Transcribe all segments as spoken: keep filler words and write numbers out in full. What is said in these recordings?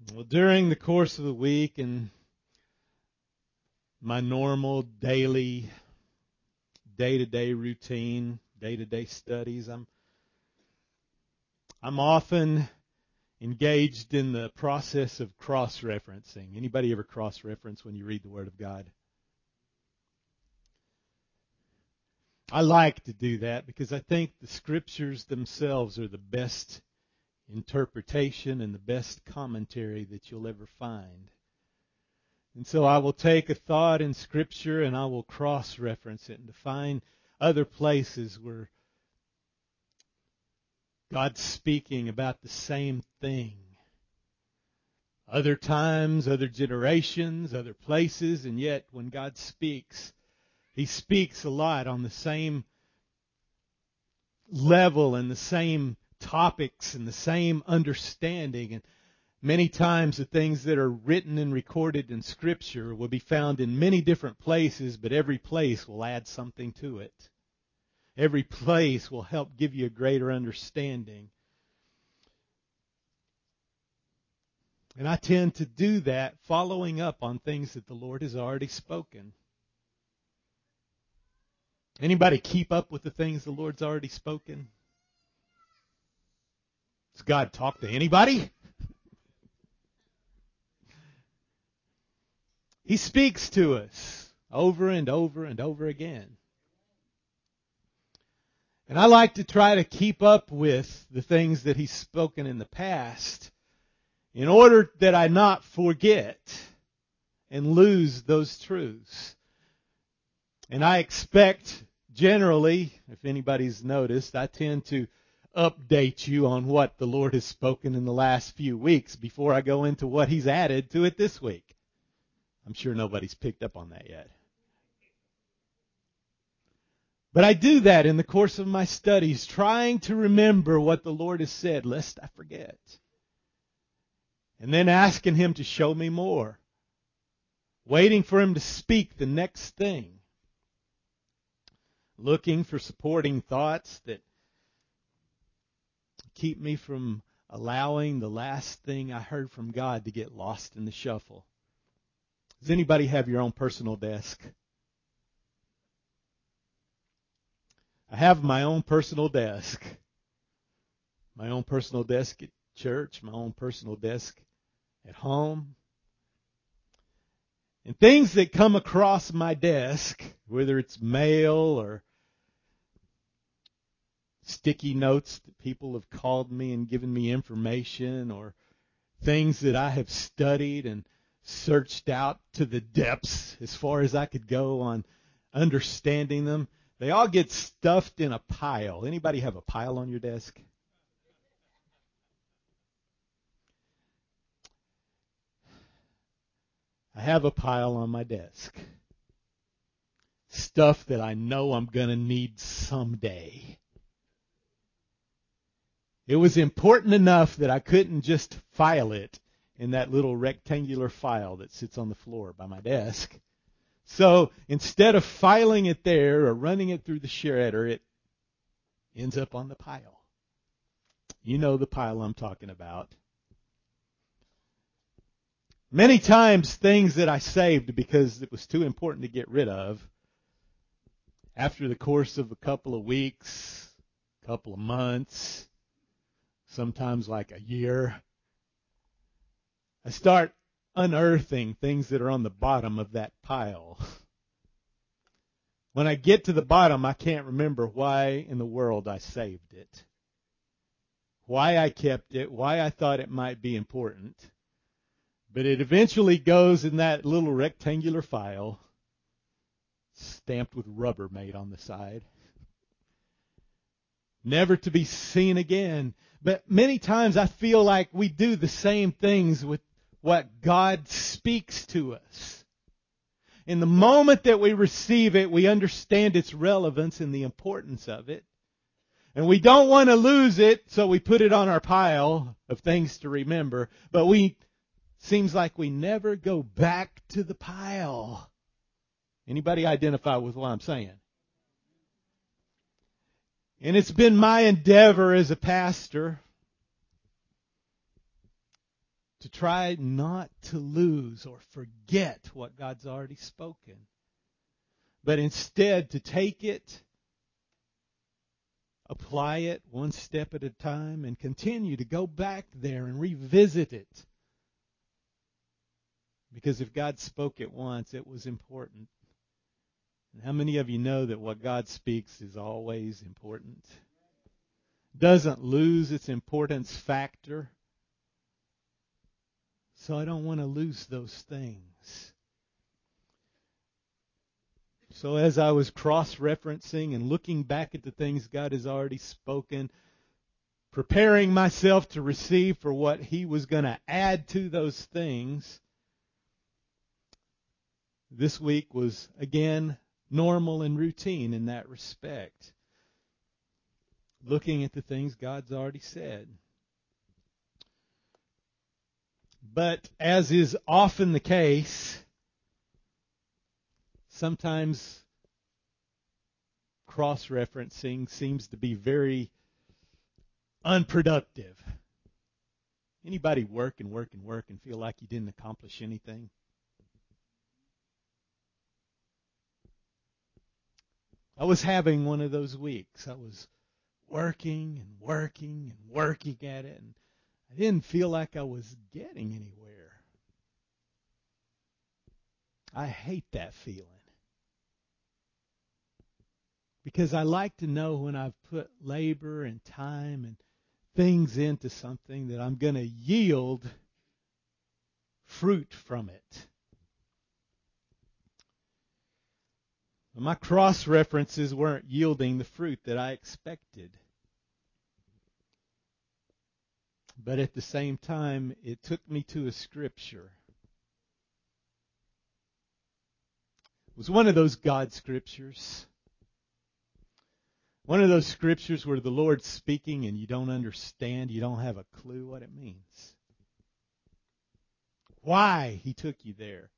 Well, during the course of the week and my normal daily, day-to-day routine, day-to-day studies, I'm I'm often engaged in the process of cross-referencing. Anybody ever cross-reference when you read the Word of God? I like to do that because I think the Scriptures themselves are the best interpretation and the best commentary that you'll ever find. And so I will take a thought in Scripture and I will cross-reference it and to find other places where God's speaking about the same thing. Other times, other generations, other places, and yet when God speaks, He speaks a lot on the same level and the same topics and the same understanding. And many times the things that are written and recorded in Scripture will be found in many different places, but every place will add something to it. Every place will help give you a greater understanding. And I tend to do that following up on things that the Lord has already spoken. Anybody keep up with the things the Lord's already spoken? Does God talk to anybody? He speaks to us over and over and over again. And I like to try to keep up with the things that He's spoken in the past in order that I not forget and lose those truths. And I expect generally, if anybody's noticed, I tend to update you on what the Lord has spoken in the last few weeks before I go into what He's added to it this week. I'm sure nobody's picked up on that yet. But I do that in the course of my studies, trying to remember what the Lord has said, lest I forget. And then asking Him to show me more. Waiting for Him to speak the next thing. Looking for supporting thoughts that keep me from allowing the last thing I heard from God to get lost in the shuffle. Does anybody have your own personal desk? I have my own personal desk. My own personal desk at church, my own personal desk at home. And things that come across my desk, whether it's mail or sticky notes that people have called me and given me information, or things that I have studied and searched out to the depths as far as I could go on understanding them, they all get stuffed in a pile. Anybody have a pile on your desk? I have a pile on my desk. Stuff that I know I'm going to need someday. It was important enough that I couldn't just file it in that little rectangular file that sits on the floor by my desk. So instead of filing it there or running it through the shredder, it ends up on the pile. You know the pile I'm talking about. Many times things that I saved because it was too important to get rid of, after the course of a couple of weeks, a couple of months, sometimes like a year, I start unearthing things that are on the bottom of that pile. When I get to the bottom, I can't remember why in the world I saved it, why I kept it, why I thought it might be important. But it eventually goes in that little rectangular file, stamped with Rubbermaid on the side, never to be seen again. But many times I feel like we do the same things with what God speaks to us. In the moment that we receive it, we understand its relevance and the importance of it. And we don't want to lose it, so we put it on our pile of things to remember. But we seems like we never go back to the pile. Anybody identify with what I'm saying? And it's been my endeavor as a pastor to try not to lose or forget what God's already spoken, but instead to take it, apply it one step at a time, and continue to go back there and revisit it. Because if God spoke it once, it was important. And how many of you know that what God speaks is always important? Doesn't lose its importance factor. So I don't want to lose those things. So as I was cross-referencing and looking back at the things God has already spoken, preparing myself to receive for what He was going to add to those things, this week was, again, normal and routine in that respect. Looking at the things God's already said. But as is often the case, sometimes cross-referencing seems to be very unproductive. Anybody work and work and work and feel like you didn't accomplish anything? I was having one of those weeks. I was working and working and working at it, and I didn't feel like I was getting anywhere. I hate that feeling. Because I like to know when I've put labor and time and things into something that I'm going to yield fruit from it. My cross-references weren't yielding the fruit that I expected. But at the same time, it took me to a scripture. It was one of those God scriptures. One of those scriptures where the Lord's speaking and you don't understand, you don't have a clue what it means. Why He took you there.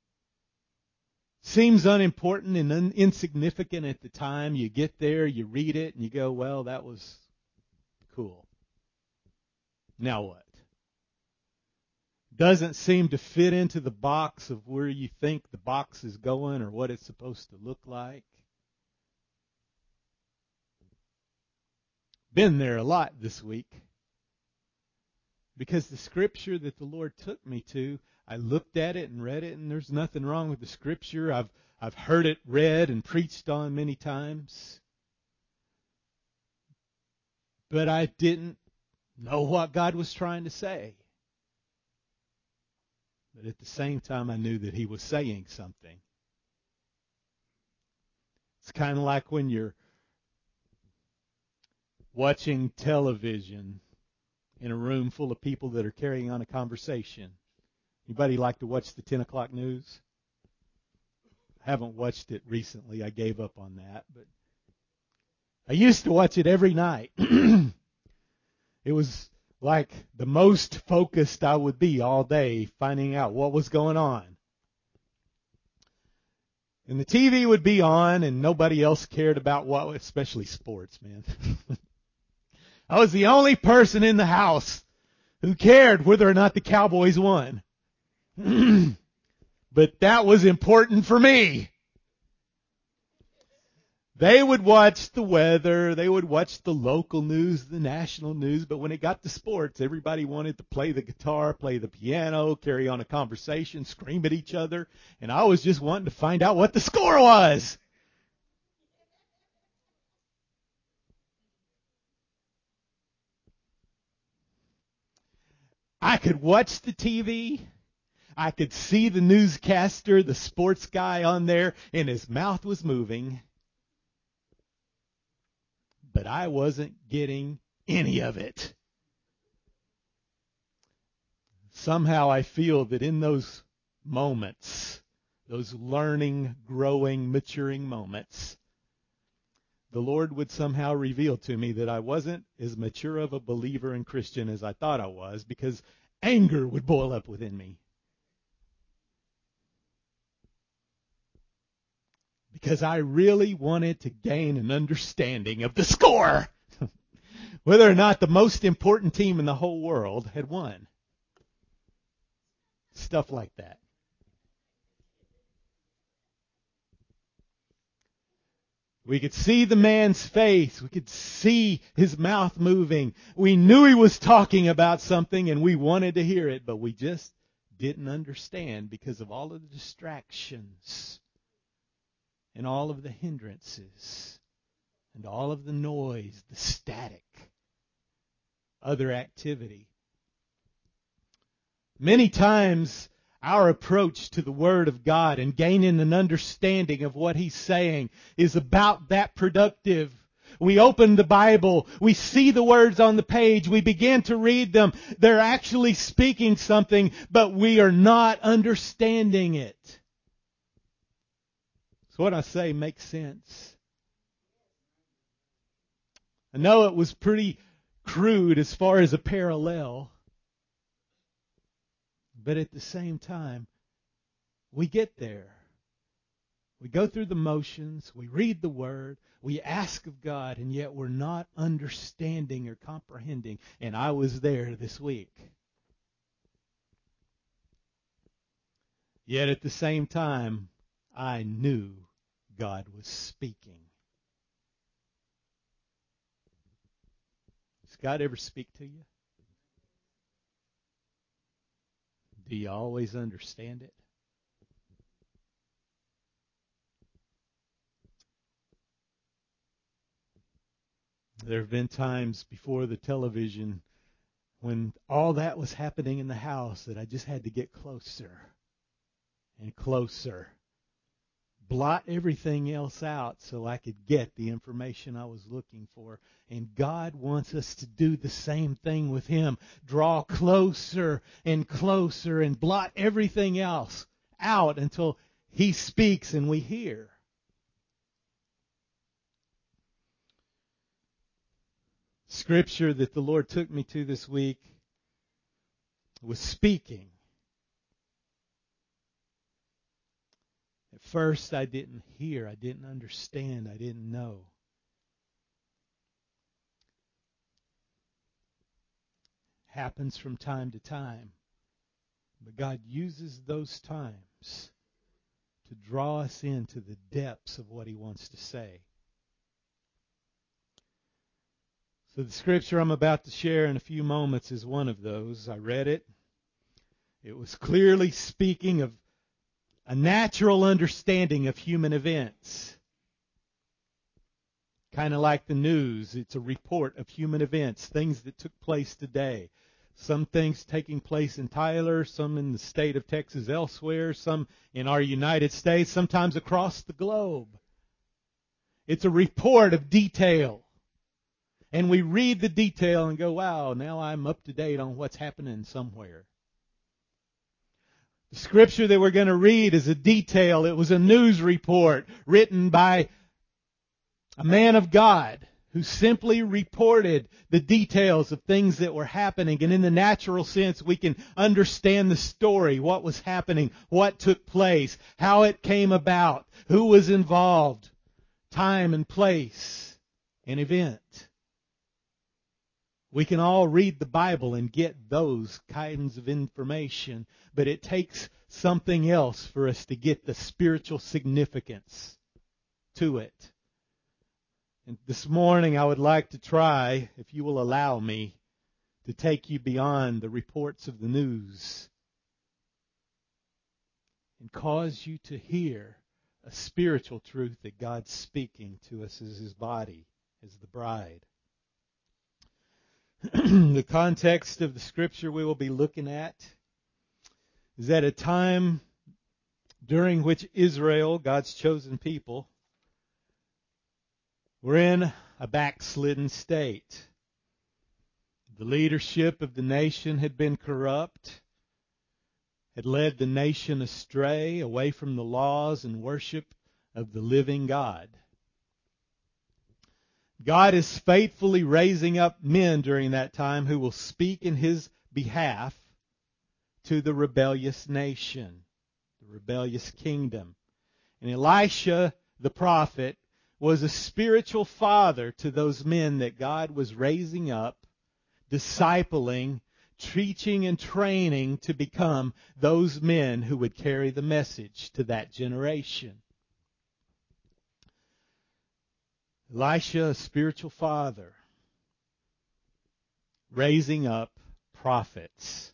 Seems unimportant and un- insignificant at the time. You get there, you read it, and you go, well, that was cool. Now what? Doesn't seem to fit into the box of where you think the box is going or what it's supposed to look like. Been there a lot this week. Because the scripture that the Lord took me to, I looked at it and read it, and there's nothing wrong with the scripture. I've I've heard it read and preached on many times. But I didn't know what God was trying to say. But at the same time, I knew that He was saying something. It's kind of like when you're watching television in a room full of people that are carrying on a conversation. Anybody like to watch the ten o'clock news? I haven't watched it recently. I gave up on that. But I used to watch it every night. It was like the most focused I would be all day finding out what was going on. And the T V would be on and nobody else cared about what, especially sports, man. I was the only person in the house who cared whether or not the Cowboys won. But that was important for me. They would watch the weather, they would watch the local news, the national news, but when it got to sports, everybody wanted to play the guitar, play the piano, carry on a conversation, scream at each other, and I was just wanting to find out what the score was. I could watch the T V. I could see the newscaster, the sports guy on there, and his mouth was moving. But I wasn't getting any of it. Somehow I feel that in those moments, those learning, growing, maturing moments, the Lord would somehow reveal to me that I wasn't as mature of a believer and Christian as I thought I was, because anger would boil up within me. Because I really wanted to gain an understanding of the score. Whether or not the most important team in the whole world had won. Stuff like that. We could see the man's face. We could see his mouth moving. We knew he was talking about something and we wanted to hear it, but we just didn't understand because of all of the distractions and all of the hindrances and all of the noise, the static, other activity. Many times our approach to the Word of God and gaining an understanding of what He's saying is about that productive. We open the Bible, we see the words on the page, we begin to read them. They're actually speaking something, but we are not understanding it. So what I say makes sense. I know it was pretty crude as far as a parallel. But at the same time, we get there. We go through the motions, we read the Word, we ask of God, and yet we're not understanding or comprehending. And I was there this week. Yet at the same time, I knew God was speaking. Does God ever speak to you? Do you always understand it? There have been times before the television when all that was happening in the house that I just had to get closer and closer. Blot everything else out so I could get the information I was looking for. And God wants us to do the same thing with Him. Draw closer and closer and blot everything else out until He speaks and we hear. Scripture that the Lord took me to this week was speaking. At first, I didn't hear, I didn't understand, I didn't know. Happens from time to time. But God uses those times to draw us into the depths of what He wants to say. So the scripture I'm about to share in a few moments is one of those. I read it. It was clearly speaking of a natural understanding of human events. Kind of like the news. It's a report of human events, things that took place today. Some things taking place in Tyler, some in the state of Texas elsewhere, some in our United States, sometimes across the globe. It's a report of detail. And we read the detail and go, wow, now I'm up to date on what's happening somewhere. The scripture that we're going to read is a detail. It was a news report written by a man of God who simply reported the details of things that were happening. And in the natural sense, we can understand the story, what was happening, what took place, how it came about, who was involved, time and place, and event. We can all read the Bible and get those kinds of information, but it takes something else for us to get the spiritual significance to it. And this morning I would like to try, if you will allow me, to take you beyond the reports of the news and cause you to hear a spiritual truth that God's speaking to us as His body, as the bride. The context of the scripture we will be looking at is at a time during which Israel, God's chosen people, were in a backslidden state. The leadership of the nation had been corrupt, had led the nation astray, away from the laws and worship of the living God. God is faithfully raising up men during that time who will speak in His behalf to the rebellious nation, the rebellious kingdom. And Elisha, the prophet, was a spiritual father to those men that God was raising up, discipling, teaching and training to become those men who would carry the message to that generation. Elisha, a spiritual father, raising up prophets.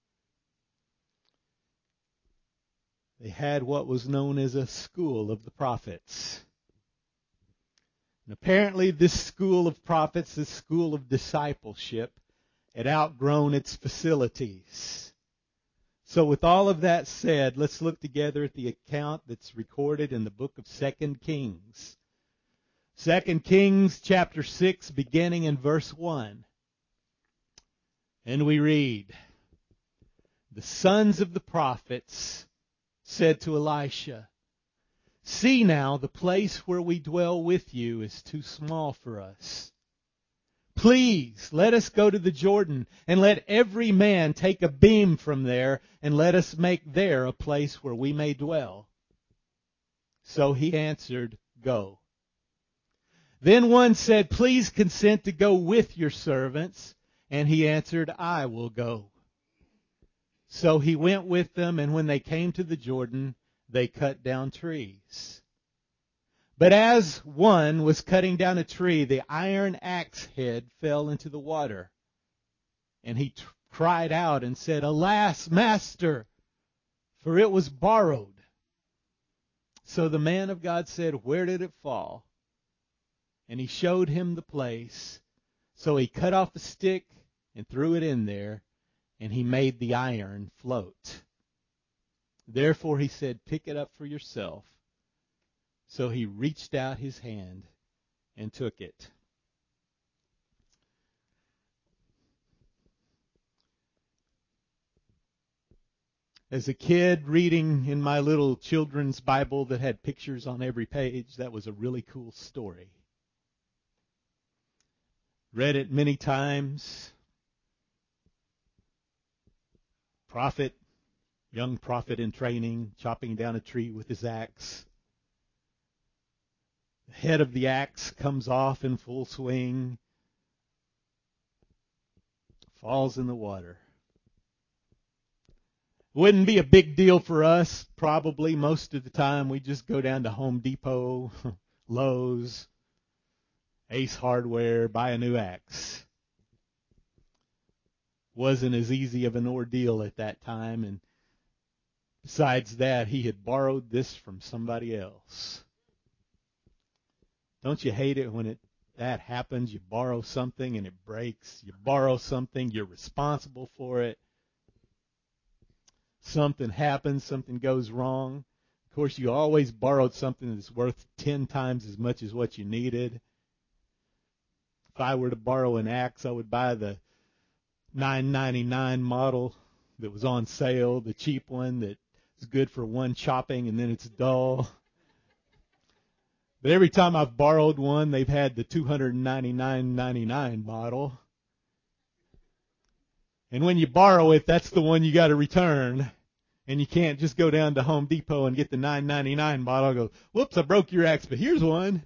They had what was known as a school of the prophets. And apparently this school of prophets, this school of discipleship, had outgrown its facilities. So with all of that said, let's look together at the account that's recorded in the book of Second Kings. Second Kings chapter six, beginning in verse one. And we read, "The sons of the prophets said to Elisha, 'See now, the place where we dwell with you is too small for us. Please, let us go to the Jordan, and let every man take a beam from there, and let us make there a place where we may dwell.' So he answered, 'Go.' Then one said, 'Please consent to go with your servants.' And he answered, 'I will go.' So he went with them, and when they came to the Jordan, they cut down trees. But as one was cutting down a tree, the iron axe head fell into the water. And he t- cried out and said, 'Alas, master, for it was borrowed.' So the man of God said, 'Where did it fall?' And he showed him the place. So he cut off a stick and threw it in there, and he made the iron float. Therefore he said, 'Pick it up for yourself.' So he reached out his hand and took it." As a kid, reading in my little children's Bible that had pictures on every page, that was a really cool story. Read it many times. Prophet, young prophet in training, chopping down a tree with his axe. The head of the axe comes off in full swing, falls in the water. Wouldn't be a big deal for us, probably. Most of the time we just go down to Home Depot, Lowe's, Ace Hardware, buy a new axe. Wasn't as easy of an ordeal at that time, and besides that, he had borrowed this from somebody else. Don't you hate it when it that happens? You borrow something and it breaks. You borrow something, you're responsible for it. Something happens, something goes wrong. Of course, you always borrowed something that's worth ten times as much as what you needed. If I were to borrow an axe, I would buy the nine ninety-nine model that was on sale, the cheap one that is good for one chopping and then it's dull. But every time I've borrowed one, they've had the two ninety-nine ninety-nine model. And when you borrow it, that's the one you got to return. And you can't just go down to Home Depot and get the nine ninety-nine model and go, "Whoops, I broke your axe, but here's one."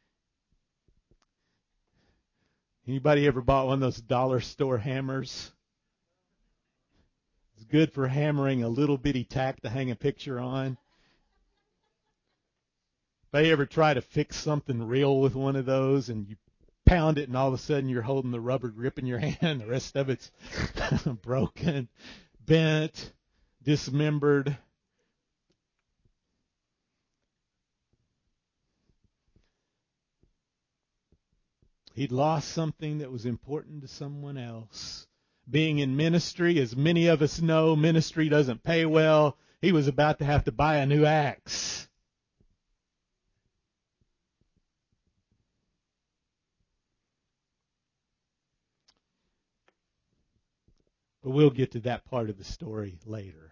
Anybody ever bought one of those dollar store hammers? It's good for hammering a little bitty tack to hang a picture on. If you ever try to fix something real with one of those and you pound it and all of a sudden you're holding the rubber grip in your hand, the rest of it's broken, bent, dismembered. He'd lost something that was important to someone else. Being in ministry, as many of us know, ministry doesn't pay well. He was about to have to buy a new axe. But we'll get to that part of the story later.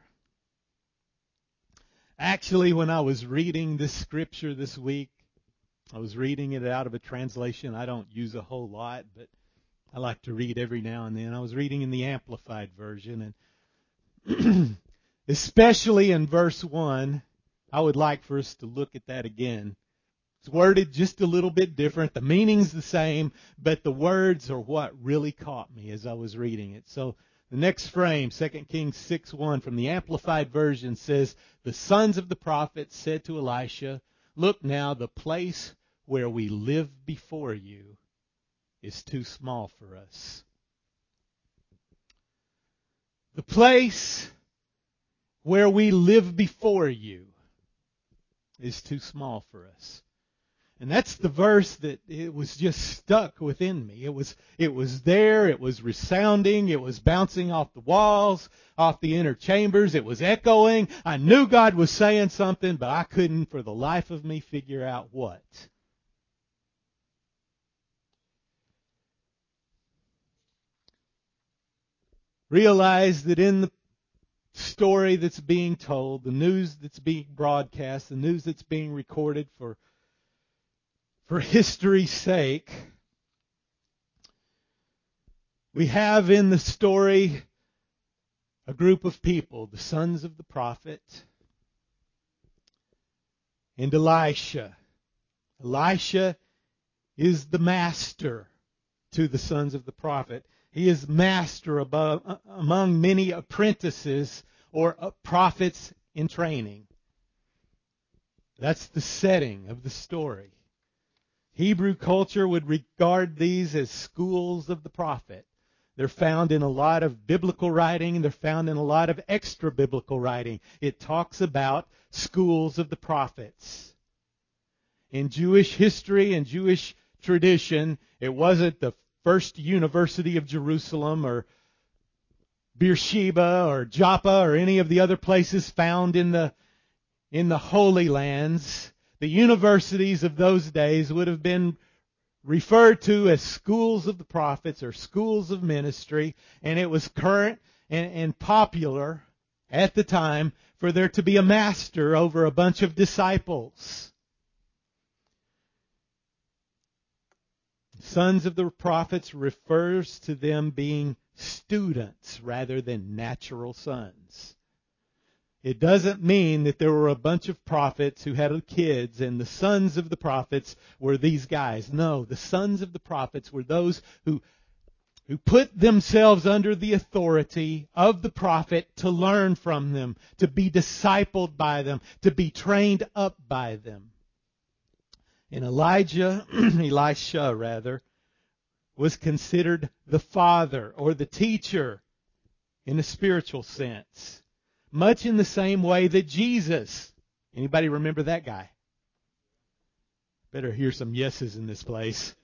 Actually, when I was reading this scripture this week, I was reading it out of a translation I don't use a whole lot, but I like to read every now and then. I was reading in the Amplified Version, and especially in verse one, I would like for us to look at that again. It's worded just a little bit different. The meaning's the same, but the words are what really caught me as I was reading it. So The next frame, Second Kings six one, from the Amplified Version says, the sons of the prophets said to Elisha, look now, the place where we live before you is too small for us. The place where we live before you is too small for us. And that's the verse that it was just stuck within me. It was, it was there. It was resounding. It was bouncing off the walls, off the inner chambers. It was echoing. I knew God was saying something, but I couldn't for the life of me figure out what. Realize that in the story that's being told, the news that's being broadcast, the news that's being recorded for For history's sake, we have in the story a group of people, the sons of the prophet, and Elisha. Elisha is the master to the sons of the prophet. He is master above, among many apprentices or prophets in training. That's the setting of the story. Hebrew culture would regard these as schools of the prophet. They're found in a lot of biblical writing. They're found in a lot of extra biblical writing. It talks about schools of the prophets. In Jewish history and Jewish tradition, it wasn't the first University of Jerusalem or Beersheba or Joppa or any of the other places found in the in the Holy Lands. The universities of those days would have been referred to as schools of the prophets or schools of ministry, and it was current and, and popular at the time for there to be a master over a bunch of disciples. Sons of the prophets refers to them being students rather than natural sons. It doesn't mean that there were a bunch of prophets who had kids and the sons of the prophets were these guys. No, the sons of the prophets were those who, who put themselves under the authority of the prophet to learn from them, to be discipled by them, to be trained up by them. And Elijah, Elisha rather, was considered the father or the teacher in a spiritual sense. Much in the same way that Jesus, anybody remember that guy? Better hear some yeses in this place.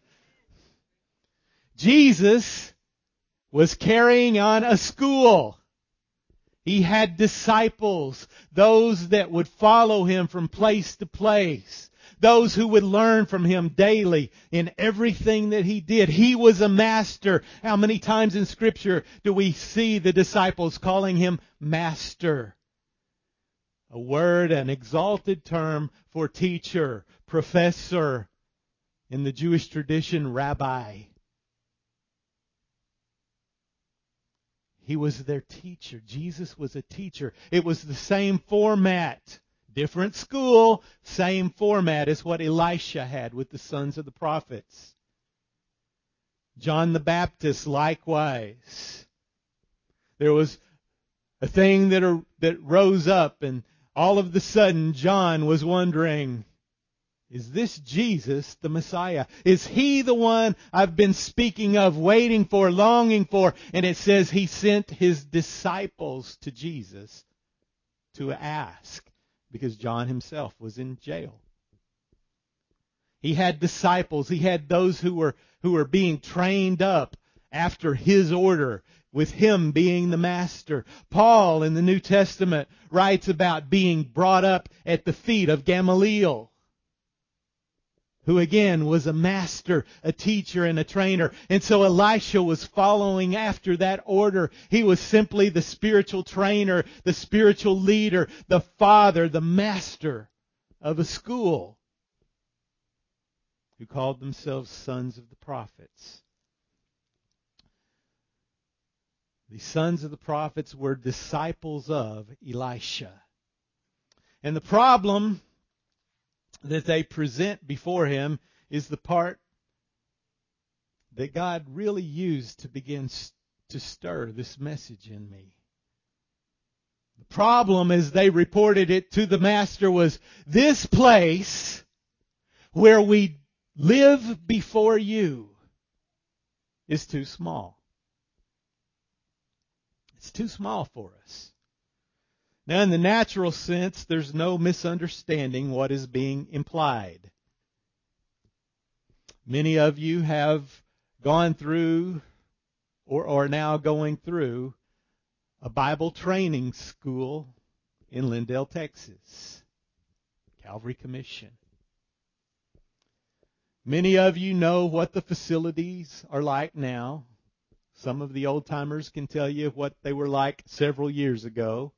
Jesus was carrying on a school. He had disciples, those that would follow him from place to place. Those who would learn from him daily in everything that he did. He was a master. How many times in Scripture do we see the disciples calling him master? A word, an exalted term for teacher, professor. In the Jewish tradition, rabbi. He was their teacher. Jesus was a teacher. It was the same format. Different school, same format as what Elisha had with the sons of the prophets. John the Baptist, likewise. There was a thing that, are, that rose up, and all of a sudden John was wondering, is this Jesus the Messiah? Is he the one I've been speaking of, waiting for, longing for? And it says he sent his disciples to Jesus to ask. Because John himself was in jail. He had disciples. He had those who were who were being trained up after his order, with him being the master. Paul in the New Testament writes about being brought up at the feet of Gamaliel, who again was a master, a teacher, and a trainer. And so Elisha was following after that order. He was simply the spiritual trainer, the spiritual leader, the father, the master of a school who called themselves sons of the prophets. The sons of the prophets were disciples of Elisha. And the problem that they present before him is the part that God really used to begin to stir this message in me. The problem as they reported it to the master was, this place where we live before you is too small. It's too small for us. Now, in the natural sense, there's no misunderstanding what is being implied. Many of you have gone through or are now going through a Bible training school in Lindale, Texas. Calvary Commission. Many of you know what the facilities are like now. Some of the old-timers can tell you what they were like several years ago.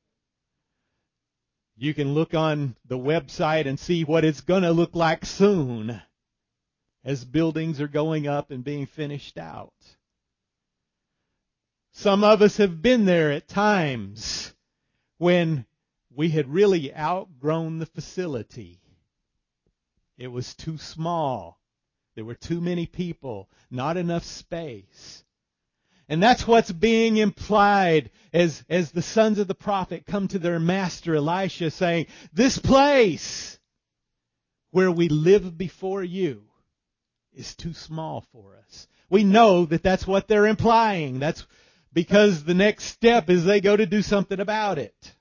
You can look on the website and see what it's going to look like soon as buildings are going up and being finished out. Some of us have been there at times when we had really outgrown the facility. It was too small. There were too many people, not enough space. And that's what's being implied as, as the sons of the prophet come to their master Elisha saying, this place where we live before you is too small for us. We know that that's what they're implying. That's because the next step is they go to do something about it.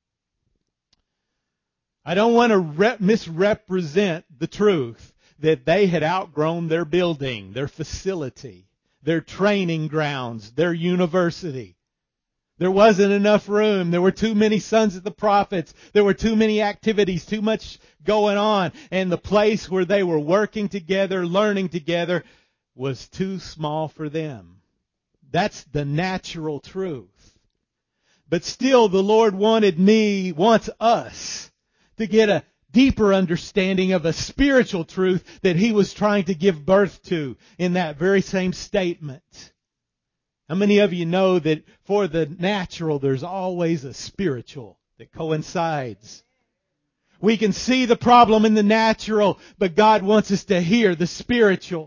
I don't want to re- misrepresent the truth that they had outgrown their building, their facility, their training grounds, their university. There wasn't enough room. There were too many sons of the prophets. There were too many activities, too much going on. And the place where they were working together, learning together, was too small for them. That's the natural truth. But still, the Lord wanted me, wants us, to get a deeper understanding of a spiritual truth that He was trying to give birth to in that very same statement. How many of you know that for the natural, there's always a spiritual that coincides? We can see the problem in the natural, but God wants us to hear the spiritual.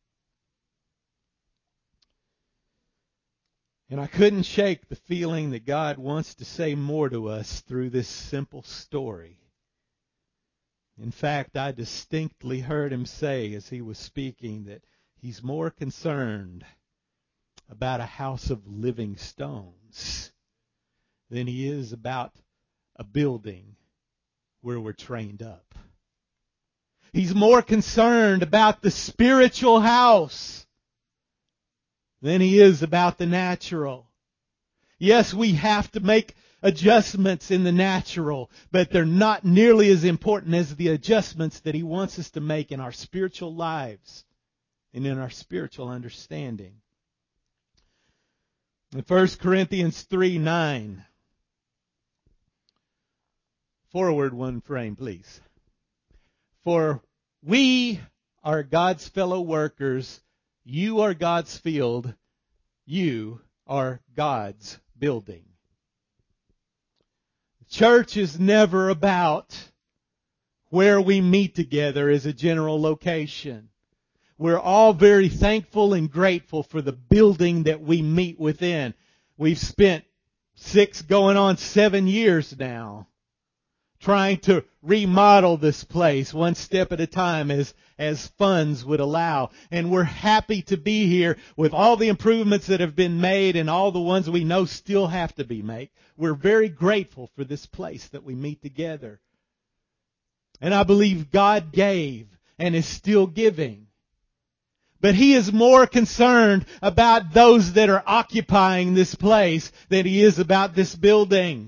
And I couldn't shake the feeling that God wants to say more to us through this simple story. In fact, I distinctly heard Him say as He was speaking that He's more concerned about a house of living stones than He is about a building where we're trained up. He's more concerned about the spiritual house than He is about the natural. Yes, we have to make adjustments in the natural, but they're not nearly as important as the adjustments that He wants us to make in our spiritual lives and in our spiritual understanding. In First Corinthians three nine, forward one frame, please. For we are God's fellow workers, you are God's field, you are God's building. Church is never about where we meet together as a general location. We're all very thankful and grateful for the building that we meet within. We've spent six going on seven years now trying to remodel this place one step at a time as, as funds would allow. And we're happy to be here with all the improvements that have been made and all the ones we know still have to be made. We're very grateful for this place that we meet together. And I believe God gave and is still giving. But He is more concerned about those that are occupying this place than He is about this building.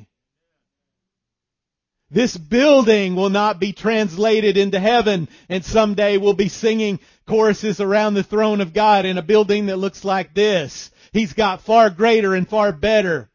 This building will not be translated into heaven, and someday we'll be singing choruses around the throne of God in a building that looks like this. He's got far greater and far better.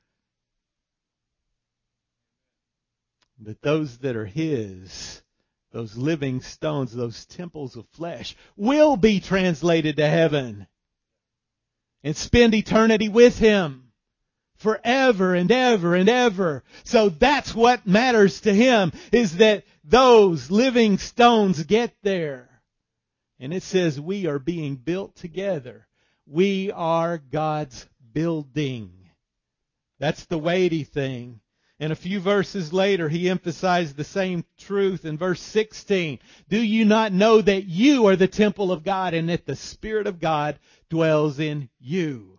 But those that are His, those living stones, those temples of flesh, will be translated to heaven and spend eternity with Him. Forever and ever and ever. So that's what matters to Him, is that those living stones get there. And it says we are being built together. We are God's building. That's the weighty thing. And a few verses later, he emphasized the same truth in verse sixteen. Do you not know that you are the temple of God and that the Spirit of God dwells in you?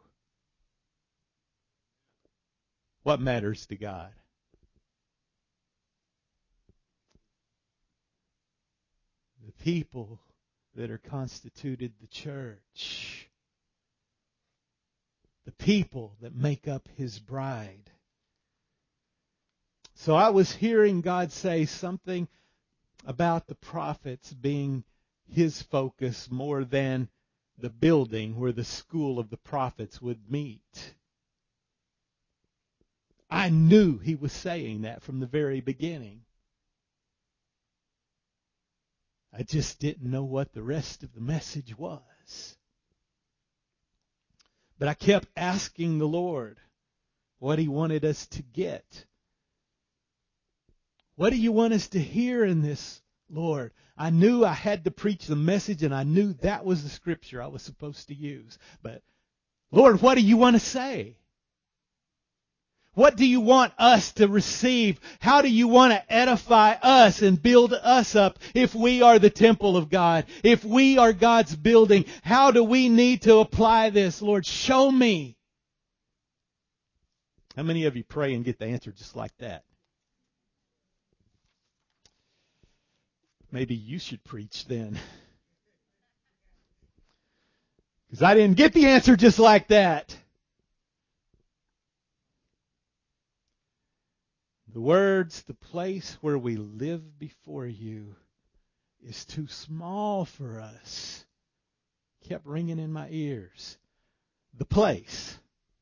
What matters to God? The people that are constituted the church. The people that make up His bride. So I was hearing God say something about the prophets being His focus more than the building where the school of the prophets would meet. I knew He was saying that from the very beginning. I just didn't know what the rest of the message was. But I kept asking the Lord what He wanted us to get. What do you want us to hear in this, Lord? I knew I had to preach the message, and I knew that was the scripture I was supposed to use. But, Lord, what do you want to say? What do you want us to receive? How do you want to edify us and build us up if we are the temple of God? If we are God's building, how do we need to apply this? Lord, show me. How many of you pray and get the answer just like that? Maybe you should preach then. Because I didn't get the answer just like that. The words, the place where we live before you is too small for us. Kept ringing in my ears. The place.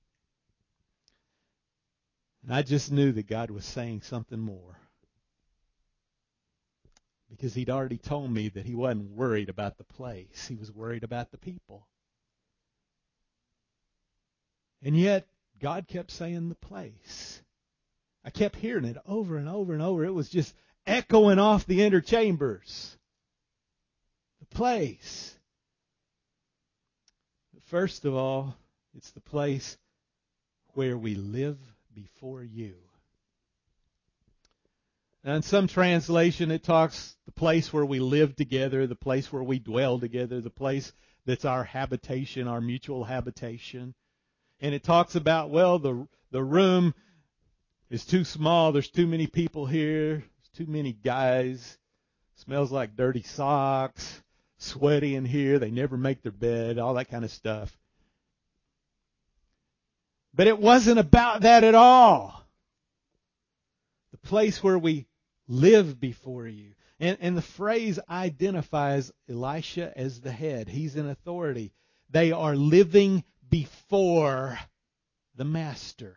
And I just knew that God was saying something more. Because He'd already told me that He wasn't worried about the place. He was worried about the people. And yet, God kept saying the place. I kept hearing it over and over and over. It was just echoing off the inner chambers. The place. But first of all, it's the place where we live before you. Now, in some translation, it talks the place where we live together, the place where we dwell together, the place that's our habitation, our mutual habitation. And it talks about, well, the the room is too small. There's too many people here. There's too many guys. Smells like dirty socks. Sweaty in here. They never make their bed. All that kind of stuff. But it wasn't about that at all. The place where we live before you. And, and the phrase identifies Elisha as the head. He's in authority. They are living before the Master.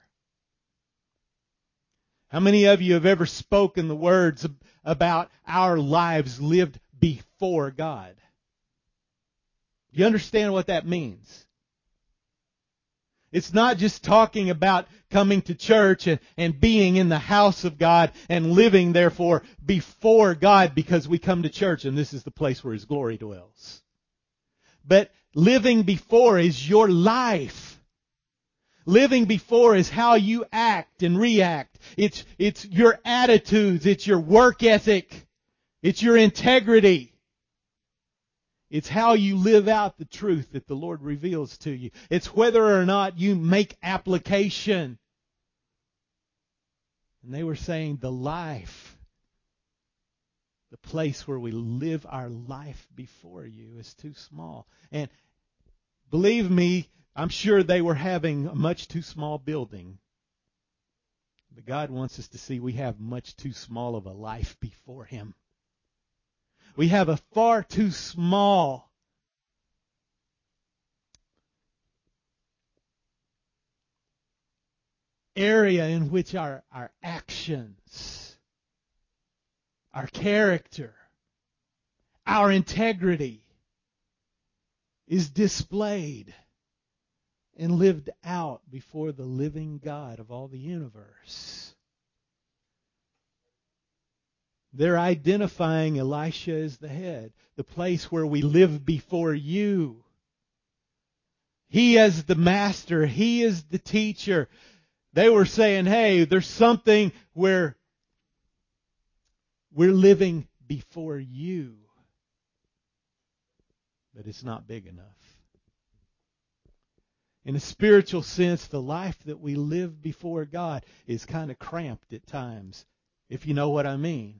How many of you have ever spoken the words about our lives lived before God? Do you understand what that means? It's not just talking about coming to church and, and being in the house of God and living, therefore, before God because we come to church and this is the place where His glory dwells. But living before is your life. Living before is how you act and react. It's, it's your attitudes. It's your work ethic. It's your integrity. It's how you live out the truth that the Lord reveals to you. It's whether or not you make application. And they were saying the life, the place where we live our life before you is too small. And believe me, I'm sure they were having a much too small building. But God wants us to see we have much too small of a life before Him. We have a far too small area in which our, our actions, our character, our integrity is displayed and lived out before the living God of all the universe. They're identifying Elisha as the head, the place where we live before you. He is the master. He is the teacher. They were saying, hey, there's something where we're living before you, but it's not big enough. In a spiritual sense, the life that we live before God is kind of cramped at times, if you know what I mean.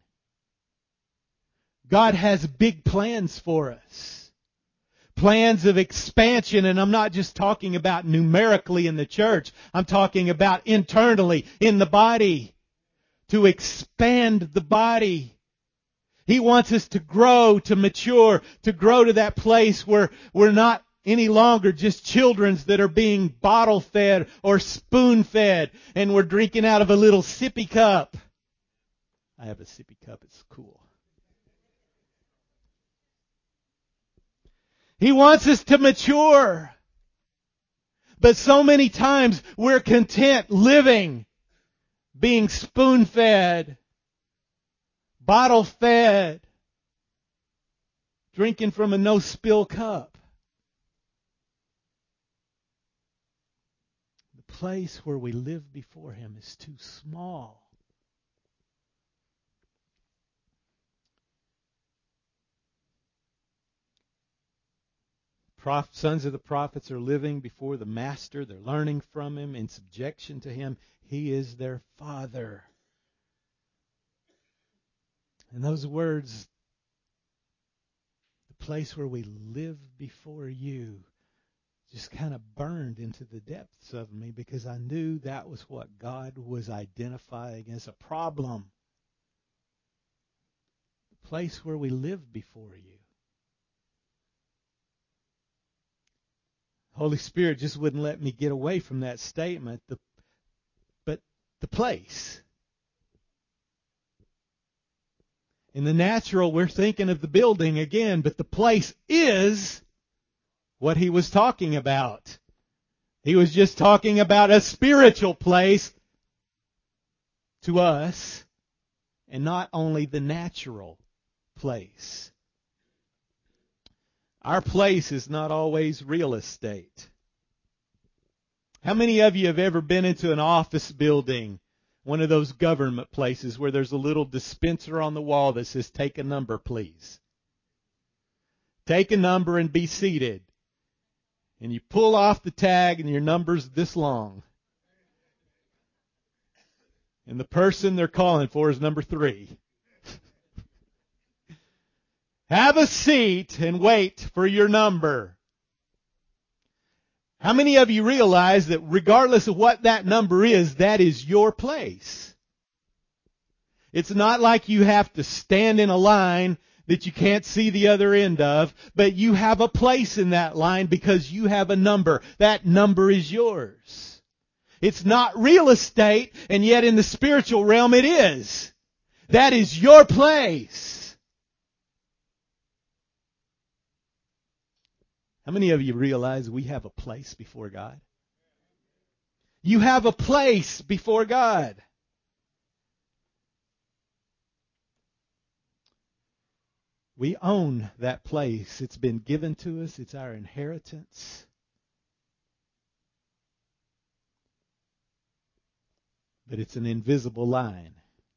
God has big plans for us. Plans of expansion, and I'm not just talking about numerically in the church. I'm talking about internally in the body. To expand the body. He wants us to grow, to mature, to grow to that place where we're not any longer just children that are being bottle fed or spoon fed and we're drinking out of a little sippy cup. I have a sippy cup. It's cool. He wants us to mature. But so many times we're content living, being spoon fed, bottle fed, drinking from a no spill cup. The place where we live before Him is too small. Prof, sons of the prophets are living before the Master. They're learning from Him, in subjection to Him. He is their Father. And those words, the place where we live before you, just kind of burned into the depths of me because I knew that was what God was identifying as a problem. The place where we live before you. Holy Spirit just wouldn't let me get away from that statement. The, but the place. In the natural, we're thinking of the building again, but the place is what he was talking about. He was just talking about a spiritual place to us, and not only the natural place. Our place is not always real estate. How many of you have ever been into an office building, one of those government places where there's a little dispenser on the wall that says, take a number, please? Take a number and be seated. And you pull off the tag and your number's this long. And the person they're calling for is number three. Have a seat and wait for your number. How many of you realize that regardless of what that number is, that is your place? It's not like you have to stand in a line that you can't see the other end of, but you have a place in that line because you have a number. That number is yours. It's not real estate, and yet in the spiritual realm it is. That is your place. How many of you realize we have a place before God? You have a place before God. We own that place. It's been given to us. It's our inheritance. But it's an invisible line.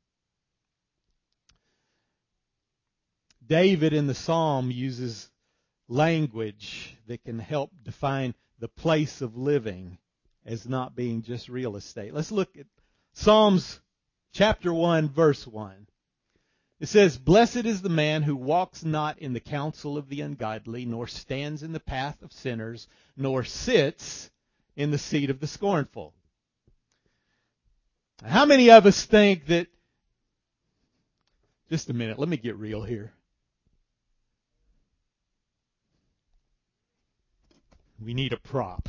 David in the Psalm uses language that can help define the place of living as not being just real estate. Let's look at Psalms chapter one, verse one. It says, "Blessed is the man who walks not in the counsel of the ungodly, nor stands in the path of sinners, nor sits in the seat of the scornful." How many of us think that, just a minute, let me get real here. We need a prop.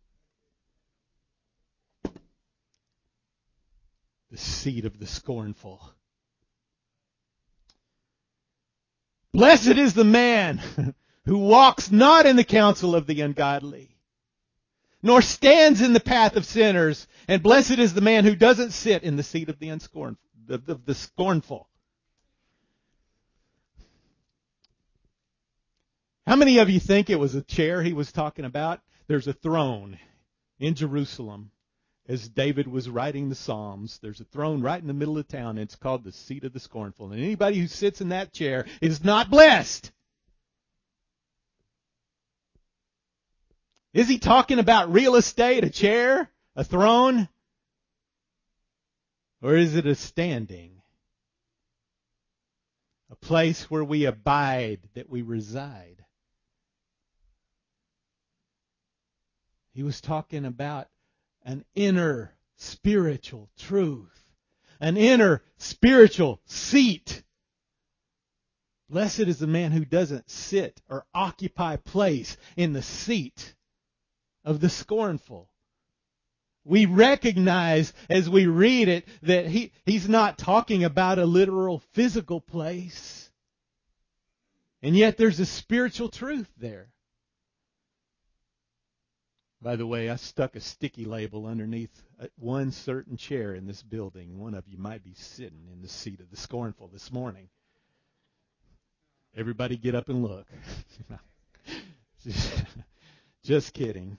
The seat of the scornful. Blessed is the man who walks not in the counsel of the ungodly, nor stands in the path of sinners, and blessed is the man who doesn't sit in the seat of the unscornful, of the, the scornful. How many of you think it was a chair he was talking about? There's a throne in Jerusalem. As David was writing the Psalms, there's a throne right in the middle of town, and it's called the seat of the scornful. And anybody who sits in that chair is not blessed. Is he talking about real estate, a chair, a throne? Or is it a standing? A place where we abide, that we reside? He was talking about an inner spiritual truth, an inner spiritual seat. Blessed is the man who doesn't sit or occupy place in the seat of the scornful. We recognize as we read it that he, he's not talking about a literal physical place. And yet there's a spiritual truth there. By the way, I stuck a sticky label underneath one certain chair in this building. One of you might be sitting in the seat of the scornful this morning. Everybody get up and look. Just kidding.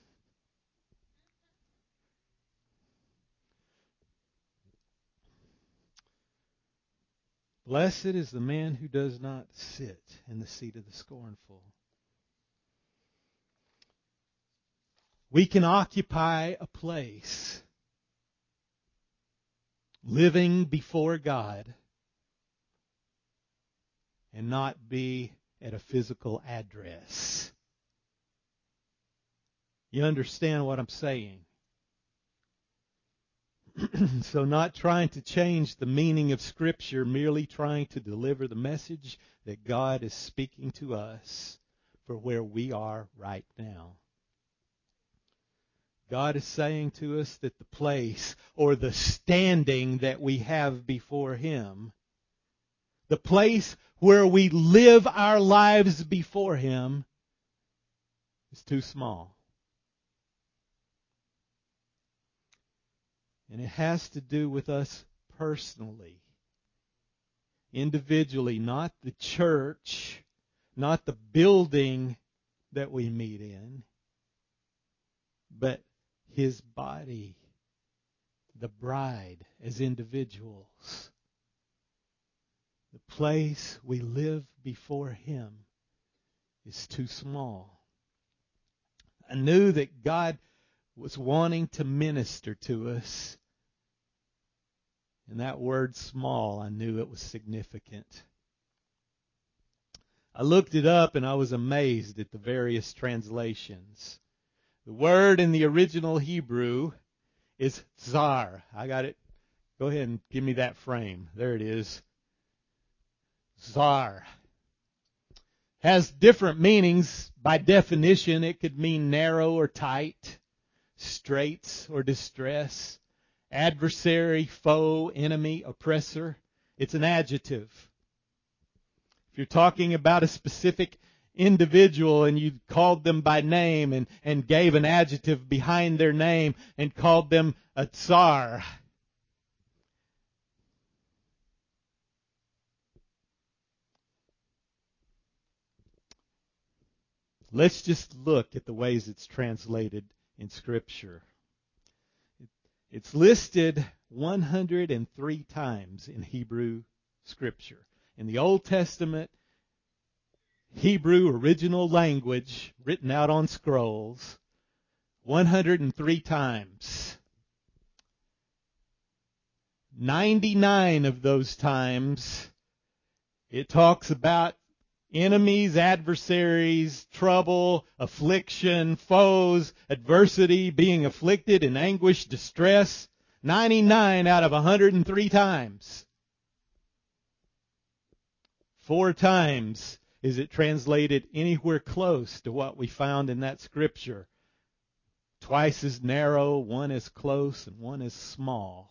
Blessed is the man who does not sit in the seat of the scornful. We can occupy a place living before God and not be at a physical address. You understand what I'm saying? So not trying to change the meaning of Scripture, merely trying to deliver the message that God is speaking to us for where we are right now. God is saying to us that the place or the standing that we have before Him, the place where we live our lives before Him, is too small. And it has to do with us personally, individually, not the church, not the building that we meet in, but His body, the bride, as individuals. The place we live before Him is too small. I knew that God was wanting to minister to us. And that word small, I knew it was significant. I looked it up and I was amazed at the various translations. The word in the original Hebrew is zar. I got it. Go ahead and give me that frame. There it is. Zar. Has different meanings. By definition, it could mean narrow or tight, straits or distress, adversary, foe, enemy, oppressor. It's an adjective. If you're talking about a specific individual and you called them by name and, and gave an adjective behind their name and called them a tsar. Let's just look at the ways it's translated in Scripture. It's listed one hundred three times in Hebrew Scripture. In the Old Testament, Hebrew original language, written out on scrolls, one hundred three times. ninety-nine of those times, it talks about enemies, adversaries, trouble, affliction, foes, adversity, being afflicted in anguish, distress. ninety-nine out of one hundred three times. Four times is it translated anywhere close to what we found in that scripture. Twice as narrow, one as close, and one as small.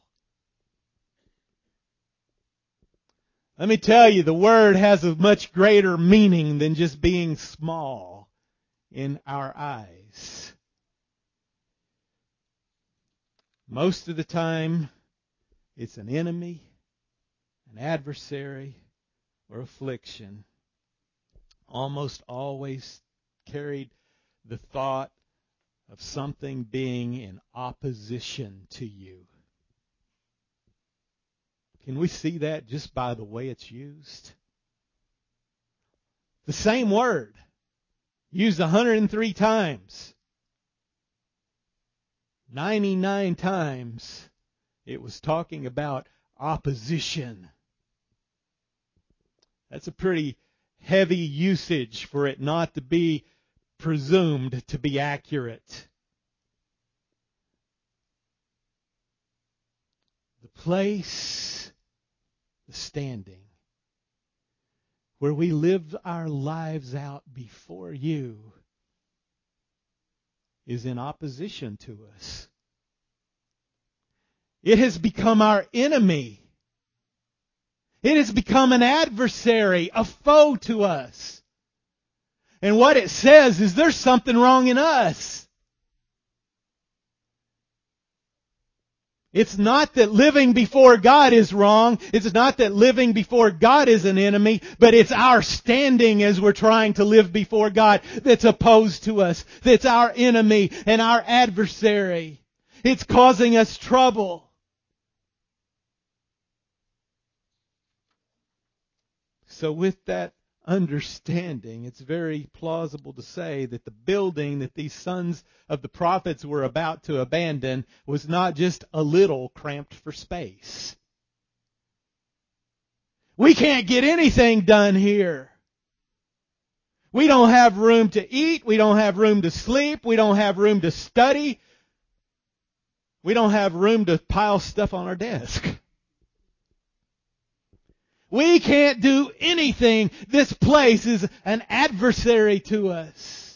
Let me tell you, the word has a much greater meaning than just being small in our eyes. Most of the time, it's an enemy, an adversary, or affliction. almost always carried the thought of something being in opposition to you. Can we see that just by the way it's used? The same word, used one hundred three times. ninety-nine times it was talking about opposition. That's a pretty heavy usage for it not to be presumed to be accurate. The place, the standing, where we live our lives out before you, is in opposition to us. It has become our enemy. It has become an adversary, a foe to us. And what it says is there's something wrong in us. It's not that living before God is wrong. It's not that living before God is an enemy, but it's our standing as we're trying to live before God that's opposed to us. That's our enemy and our adversary. It's causing us trouble. So with that understanding, it's very plausible to say that the building that these sons of the prophets were about to abandon was not just a little cramped for space. We can't get anything done here. We don't have room to eat. We don't have room to sleep. We don't have room to study. We don't have room to pile stuff on our desk. We can't do anything. This place is an adversary to us.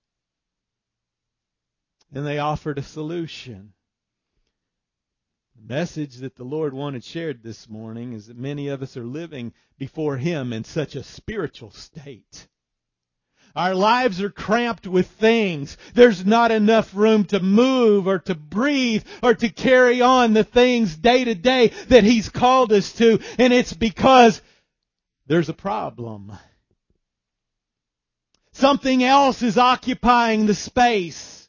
And they offered a solution. The message that the Lord wanted shared this morning is that many of us are living before Him in such a spiritual state. Our lives are cramped with things. There's not enough room to move or to breathe or to carry on the things day to day that He's called us to. And it's because there's a problem. Something else is occupying the space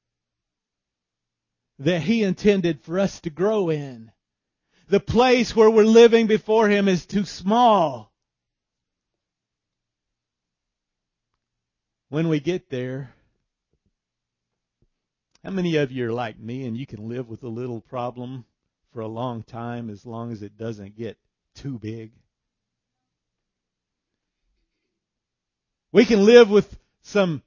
that He intended for us to grow in. The place where we're living before Him is too small. When we get there, how many of you are like me and you can live with a little problem for a long time as long as it doesn't get too big? We can live with some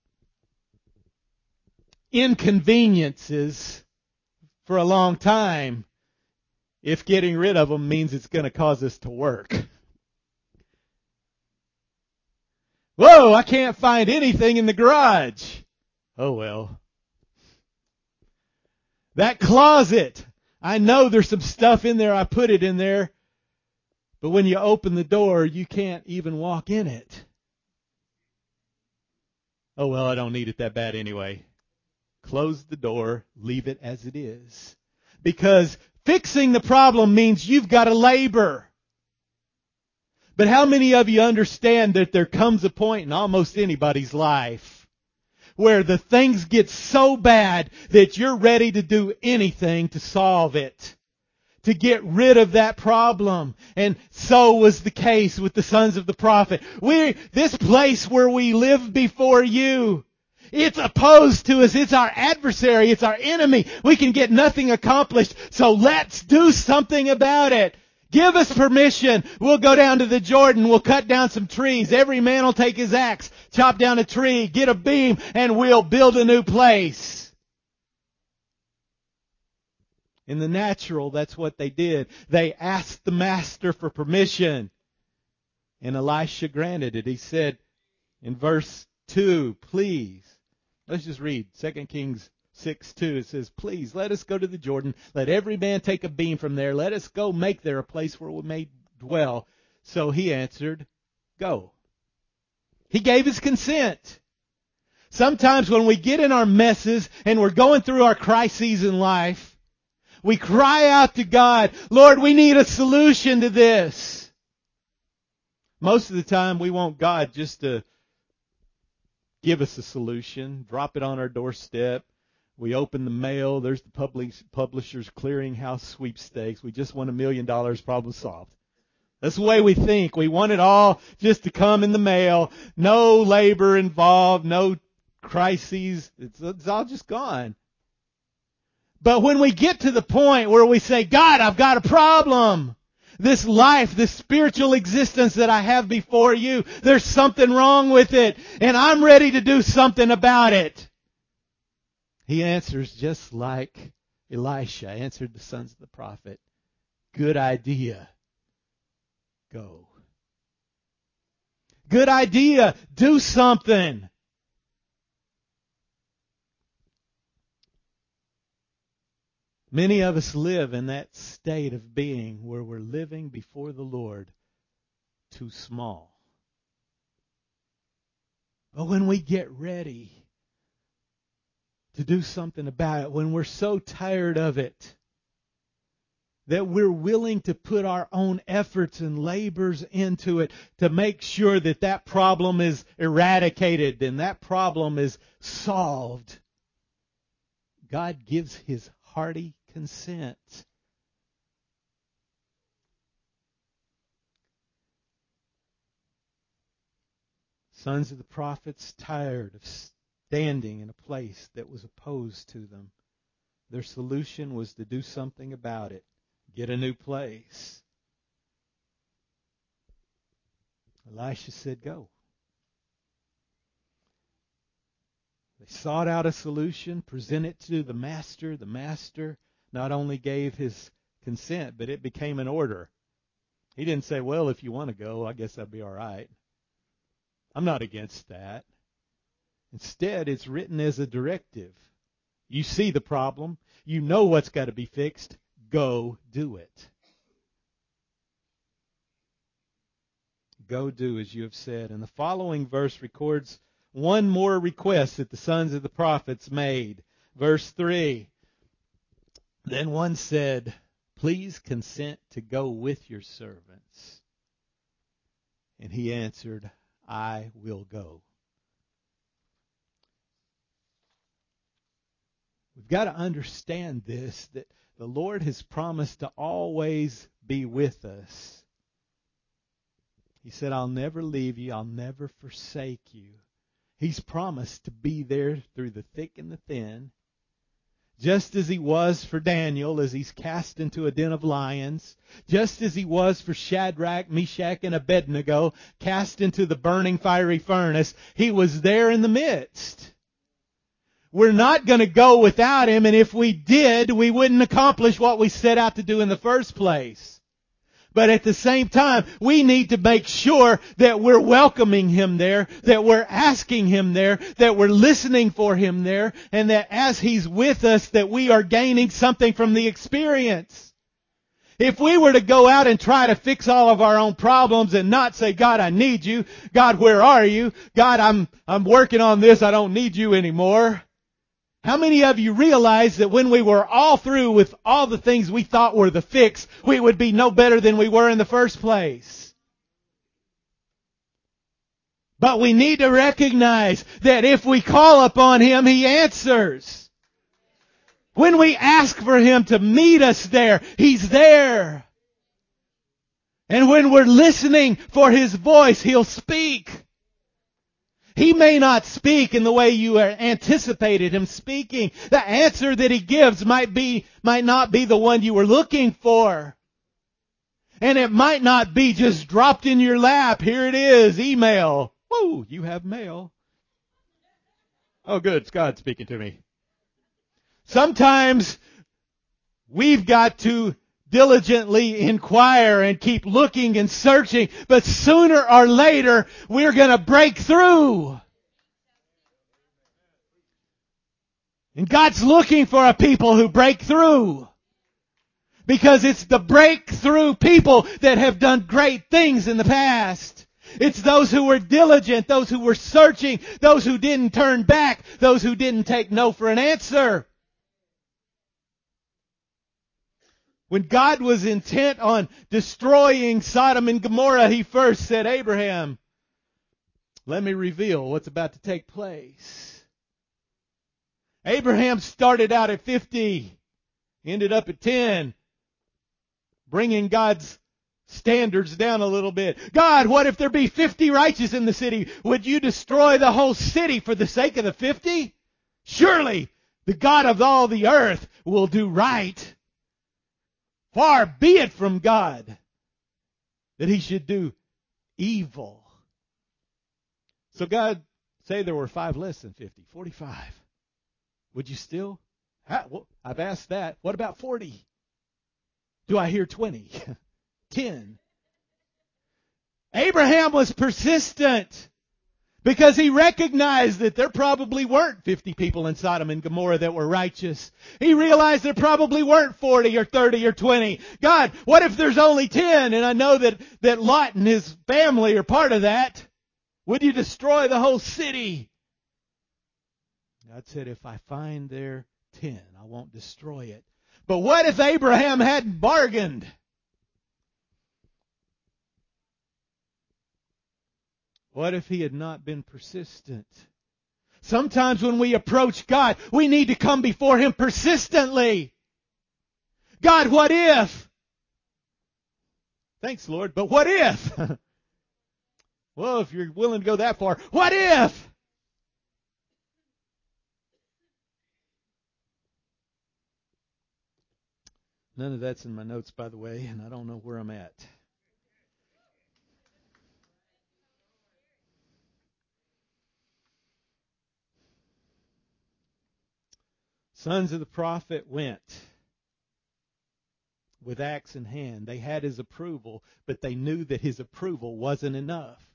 inconveniences for a long time if getting rid of them means it's going to cause us to work. Whoa, I can't find anything in the garage. Oh well. That closet, I know there's some stuff in there. I put it in there. But when you open the door, you can't even walk in it. Oh well, I don't need it that bad anyway. Close the door, leave it as it is. Because fixing the problem means you've got to labor. But how many of you understand that there comes a point in almost anybody's life where the things get so bad that you're ready to do anything to solve it, to get rid of that problem? And so was the case with the sons of the prophet. We, this place where we live before you, it's opposed to us. It's our adversary. It's our enemy. We can get nothing accomplished. So let's do something about it. Give us permission. We'll go down to the Jordan. We'll cut down some trees. Every man will take his axe, chop down a tree, get a beam, and we'll build a new place. In the natural, that's what they did. They asked the master for permission. And Elisha granted it. He said in verse two, please. Let's just read Second Kings six two. It says, please, let us go to the Jordan. Let every man take a beam from there. Let us go make there a place where we may dwell. So he answered, go. He gave his consent. Sometimes when we get in our messes and we're going through our crises in life, we cry out to God, Lord, we need a solution to this. Most of the time we want God just to give us a solution, drop it on our doorstep. We open the mail, there's the public, Publishers Clearinghouse sweepstakes. We just won a million dollars, problem solved. That's the way we think. We want it all just to come in the mail. No labor involved, no crises. It's, it's all just gone. But when we get to the point where we say, God, I've got a problem. This life, this spiritual existence that I have before you, there's something wrong with it, and I'm ready to do something about it. He answers just like Elisha answered the sons of the prophet. Good idea. Go. Good idea. Do something. Many of us live in that state of being where we're living before the Lord too small. But when we get ready to do something about it, when we're so tired of it that we're willing to put our own efforts and labors into it to make sure that that problem is eradicated and that problem is solved, God gives His hearty consent. Sons of the prophets, tired of standing in a place that was opposed to them, their solution was to do something about it. Get a new place. Elisha said, go. They sought out a solution, present it to the master. The master not only gave his consent, but it became an order. He didn't say, well, if you want to go, I guess that'd be all right. I'm not against that. Instead, it's written as a directive. You see the problem. You know what's got to be fixed. Go do it. Go do as you have said. And the following verse records one more request that the sons of the prophets made. Verse three. Then one said, please consent to go with your servants. And he answered, I will go. We've got to understand this, that the Lord has promised to always be with us. He said, I'll never leave you. I'll never forsake you. He's promised to be there through the thick and the thin. Just as He was for Daniel as he's cast into a den of lions. Just as He was for Shadrach, Meshach, and Abednego cast into the burning fiery furnace. He was there in the midst. We're not going to go without Him, and if we did, we wouldn't accomplish what we set out to do in the first place. But at the same time, we need to make sure that we're welcoming Him there, that we're asking Him there, that we're listening for Him there, and that as He's with us, that we are gaining something from the experience. If we were to go out and try to fix all of our own problems and not say, God, I need you. God, where are you? God, I'm, I'm working on this. I don't need you anymore. How many of you realize that when we were all through with all the things we thought were the fix, we would be no better than we were in the first place? But we need to recognize that if we call upon Him, He answers. When we ask for Him to meet us there, He's there. And when we're listening for His voice, He'll speak. He may not speak in the way you anticipated Him speaking. The answer that He gives might be, might not be the one you were looking for. And it might not be just dropped in your lap. Here it is, email. Woo, you have mail. Oh good, it's God speaking to me. Sometimes we've got to diligently inquire and keep looking and searching, but sooner or later we're going to break through. And God's looking for a people who break through. Because it's the breakthrough people that have done great things in the past. It's those who were diligent, those who were searching, those who didn't turn back, those who didn't take no for an answer. When God was intent on destroying Sodom and Gomorrah, He first said, Abraham, let me reveal what's about to take place. Abraham started out at fifty, ended up at ten, bringing God's standards down a little bit. God, what if there be fifty righteous in the city? Would you destroy the whole city for the sake of the fifty? Surely the God of all the earth will do right. Far be it from God that He should do evil. So God, say there were five less than fifty, forty-five. Would you still? Well, I've asked that. What about forty? Do I hear twenty? ten? Abraham was persistent because he recognized that there probably weren't fifty people in Sodom and Gomorrah that were righteous. He realized there probably weren't forty or thirty or twenty. God, what if there's only ten? And I know that, that Lot and his family are part of that. Would you destroy the whole city? God said, if I find there ten, I won't destroy it. But what if Abraham hadn't bargained? What if he had not been persistent? Sometimes when we approach God, we need to come before Him persistently. God, what if? Thanks, Lord, but what if? Well, if you're willing to go that far, what if? None of that's in my notes, by the way, and I don't know where I'm at. Sons of the prophet went with axe in hand. They had his approval, but they knew that his approval wasn't enough.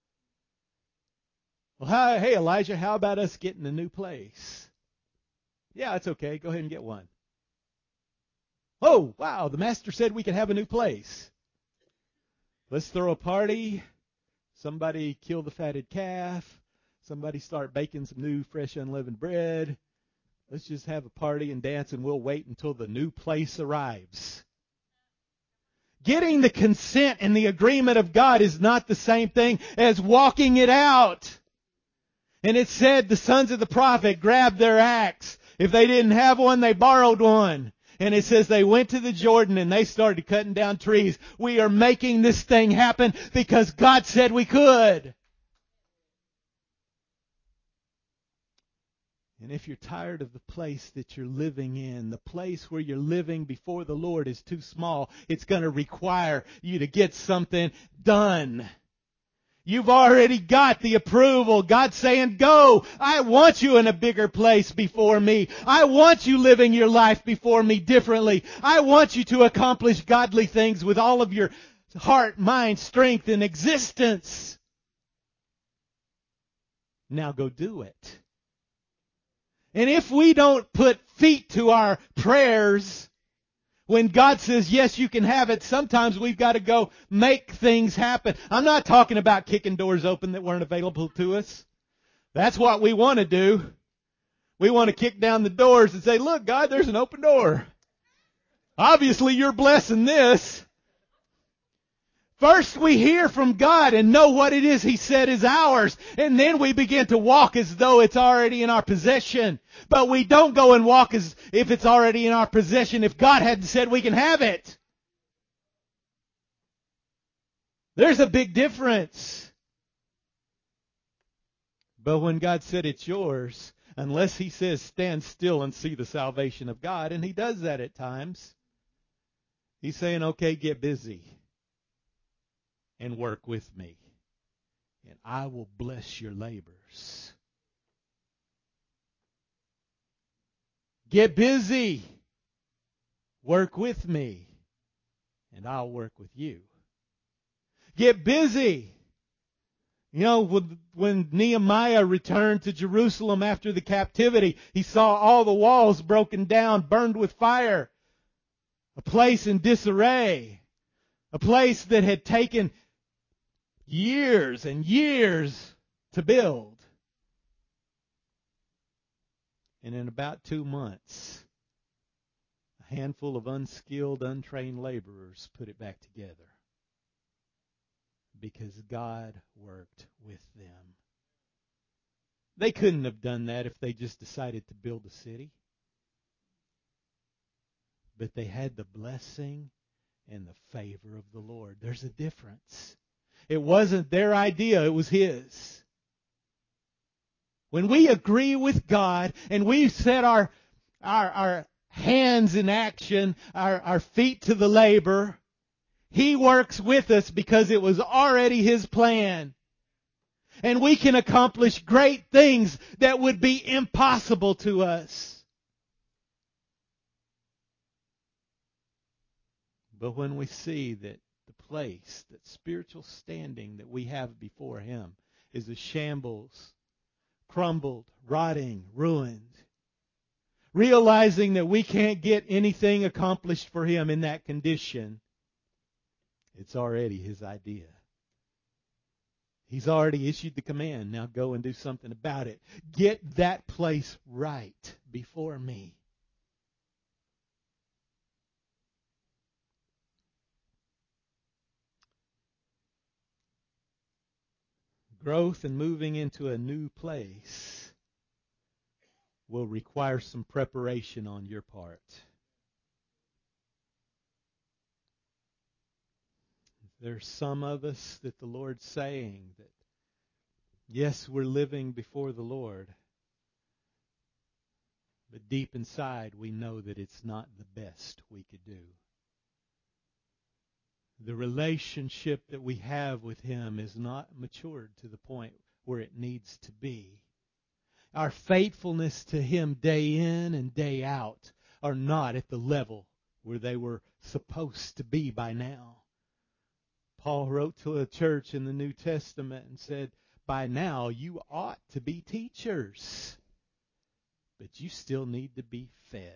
Well, hi, hey, Elijah, how about us getting a new place? Yeah, it's okay. Go ahead and get one. Oh, wow, the master said we could have a new place. Let's throw a party. Somebody kill the fatted calf. Somebody start baking some new, fresh, unleavened bread. Let's just have a party and dance, and we'll wait until the new place arrives. Getting the consent and the agreement of God is not the same thing as walking it out. And it said the sons of the prophet grabbed their axe. If they didn't have one, they borrowed one. And it says they went to the Jordan and they started cutting down trees. We are making this thing happen because God said we could. And if you're tired of the place that you're living in, the place where you're living before the Lord is too small, it's going to require you to get something done. You've already got the approval. God's saying, go. I want you in a bigger place before me. I want you living your life before me differently. I want you to accomplish godly things with all of your heart, mind, strength, and existence. Now go do it. And if we don't put feet to our prayers, when God says, yes, you can have it, sometimes we've got to go make things happen. I'm not talking about kicking doors open that weren't available to us. That's what we want to do. We want to kick down the doors and say, look, God, there's an open door. Obviously, you're blessing this. First, we hear from God and know what it is He said is ours. And then we begin to walk as though it's already in our possession. But we don't go and walk as if it's already in our possession if God hadn't said we can have it. There's a big difference. But when God said it's yours, unless He says stand still and see the salvation of God, and He does that at times, He's saying, okay, get busy. And work with me, and I will bless your labors. Get busy. Work with me, and I'll work with you. Get busy. You know, when Nehemiah returned to Jerusalem after the captivity, he saw all the walls broken down, burned with fire. A place in disarray. A place that had taken years and years to build. And in about two months, a a handful of unskilled, untrained laborers put it back together. Because God worked with them. They couldn't have done that if they just decided to build a city. But they had the blessing and the favor of the Lord. There's a difference. It wasn't their idea, it was His. When we agree with God and we set our our, our hands in action, our, our feet to the labor, He works with us because it was already His plan. And we can accomplish great things that would be impossible to us. But when we see that the place, that spiritual standing that we have before Him is a shambles, crumbled, rotting, ruined, realizing that we can't get anything accomplished for Him in that condition, it's already His idea. He's already issued the command. Now go and do something about it. Get that place right before me. Growth and moving into a new place will require some preparation on your part. There's some of us that the Lord's saying that, yes, we're living before the Lord, but deep inside we know that it's not the best we could do. The relationship that we have with Him is not matured to the point where it needs to be. Our faithfulness to Him day in and day out are not at the level where they were supposed to be by now. Paul wrote to a church in the New Testament and said, by now you ought to be teachers, but you still need to be fed.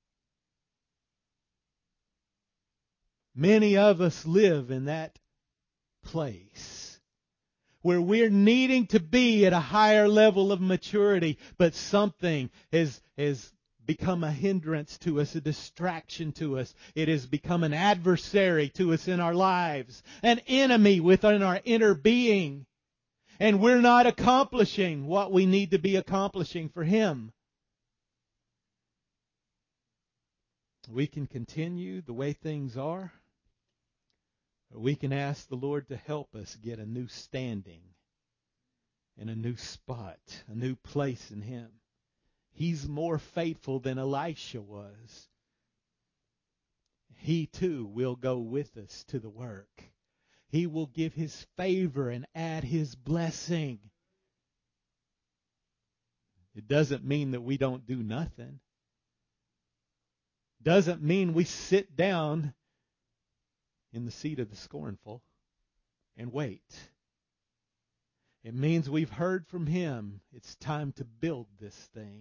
Many of us live in that place where we're needing to be at a higher level of maturity, but something has, has become a hindrance to us, a distraction to us. It has become an adversary to us in our lives, an enemy within our inner being. And we're not accomplishing what we need to be accomplishing for Him. We can continue the way things are, or we can ask the Lord to help us get a new standing and a new spot, a new place in Him. He's more faithful than Elisha was. He too will go with us to the work. He will give His favor and add His blessing. It doesn't mean that we don't do nothing. Doesn't mean we sit down in the seat of the scornful and wait. It means we've heard from Him. It's time to build this thing.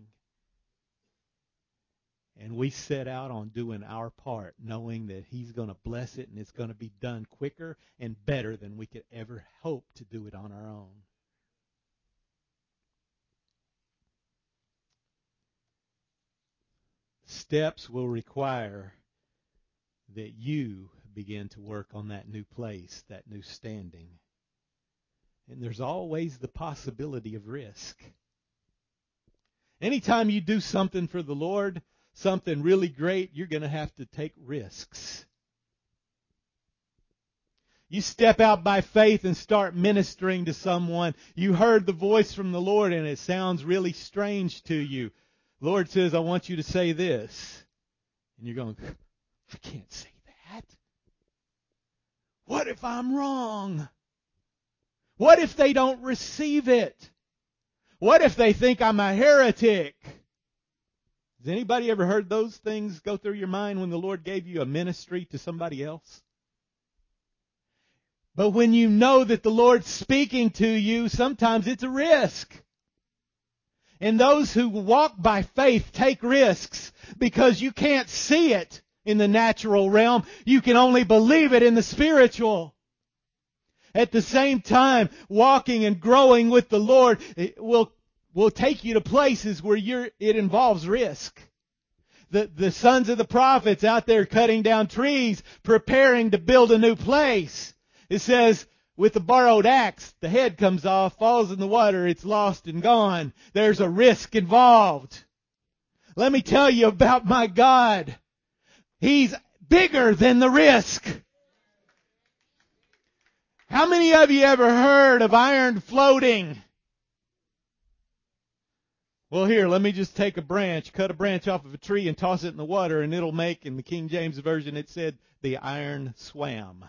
And we set out on doing our part, knowing that He's going to bless it and it's going to be done quicker and better than we could ever hope to do it on our own. Steps will require that you begin to work on that new place, that new standing. And there's always the possibility of risk. Anytime you do something for the Lord, something really great, you're going to have to take risks. You step out by faith and start ministering to someone. You heard the voice from the Lord and it sounds really strange to you. The Lord says, I want you to say this. And you're going, I can't say that. What if I'm wrong? What if they don't receive it? What if they think I'm a heretic? Has anybody ever heard those things go through your mind when the Lord gave you a ministry to somebody else? But when you know that the Lord's speaking to you, sometimes it's a risk. And those who walk by faith take risks because you can't see it in the natural realm. You can only believe it in the spiritual. At the same time, walking and growing with the Lord will will take you to places where you're, it involves risk. the, the sons of the prophets out there cutting down trees, preparing to build a new place. It says, with the borrowed axe, the head comes off, falls in the water, it's lost and gone. There's a risk involved. Let me tell you about my God. He's bigger than the risk. How many of you ever heard of iron floating? Well, here, let me just take a branch, cut a branch off of a tree and toss it in the water, and it'll make, in the King James Version, it said, the iron swam.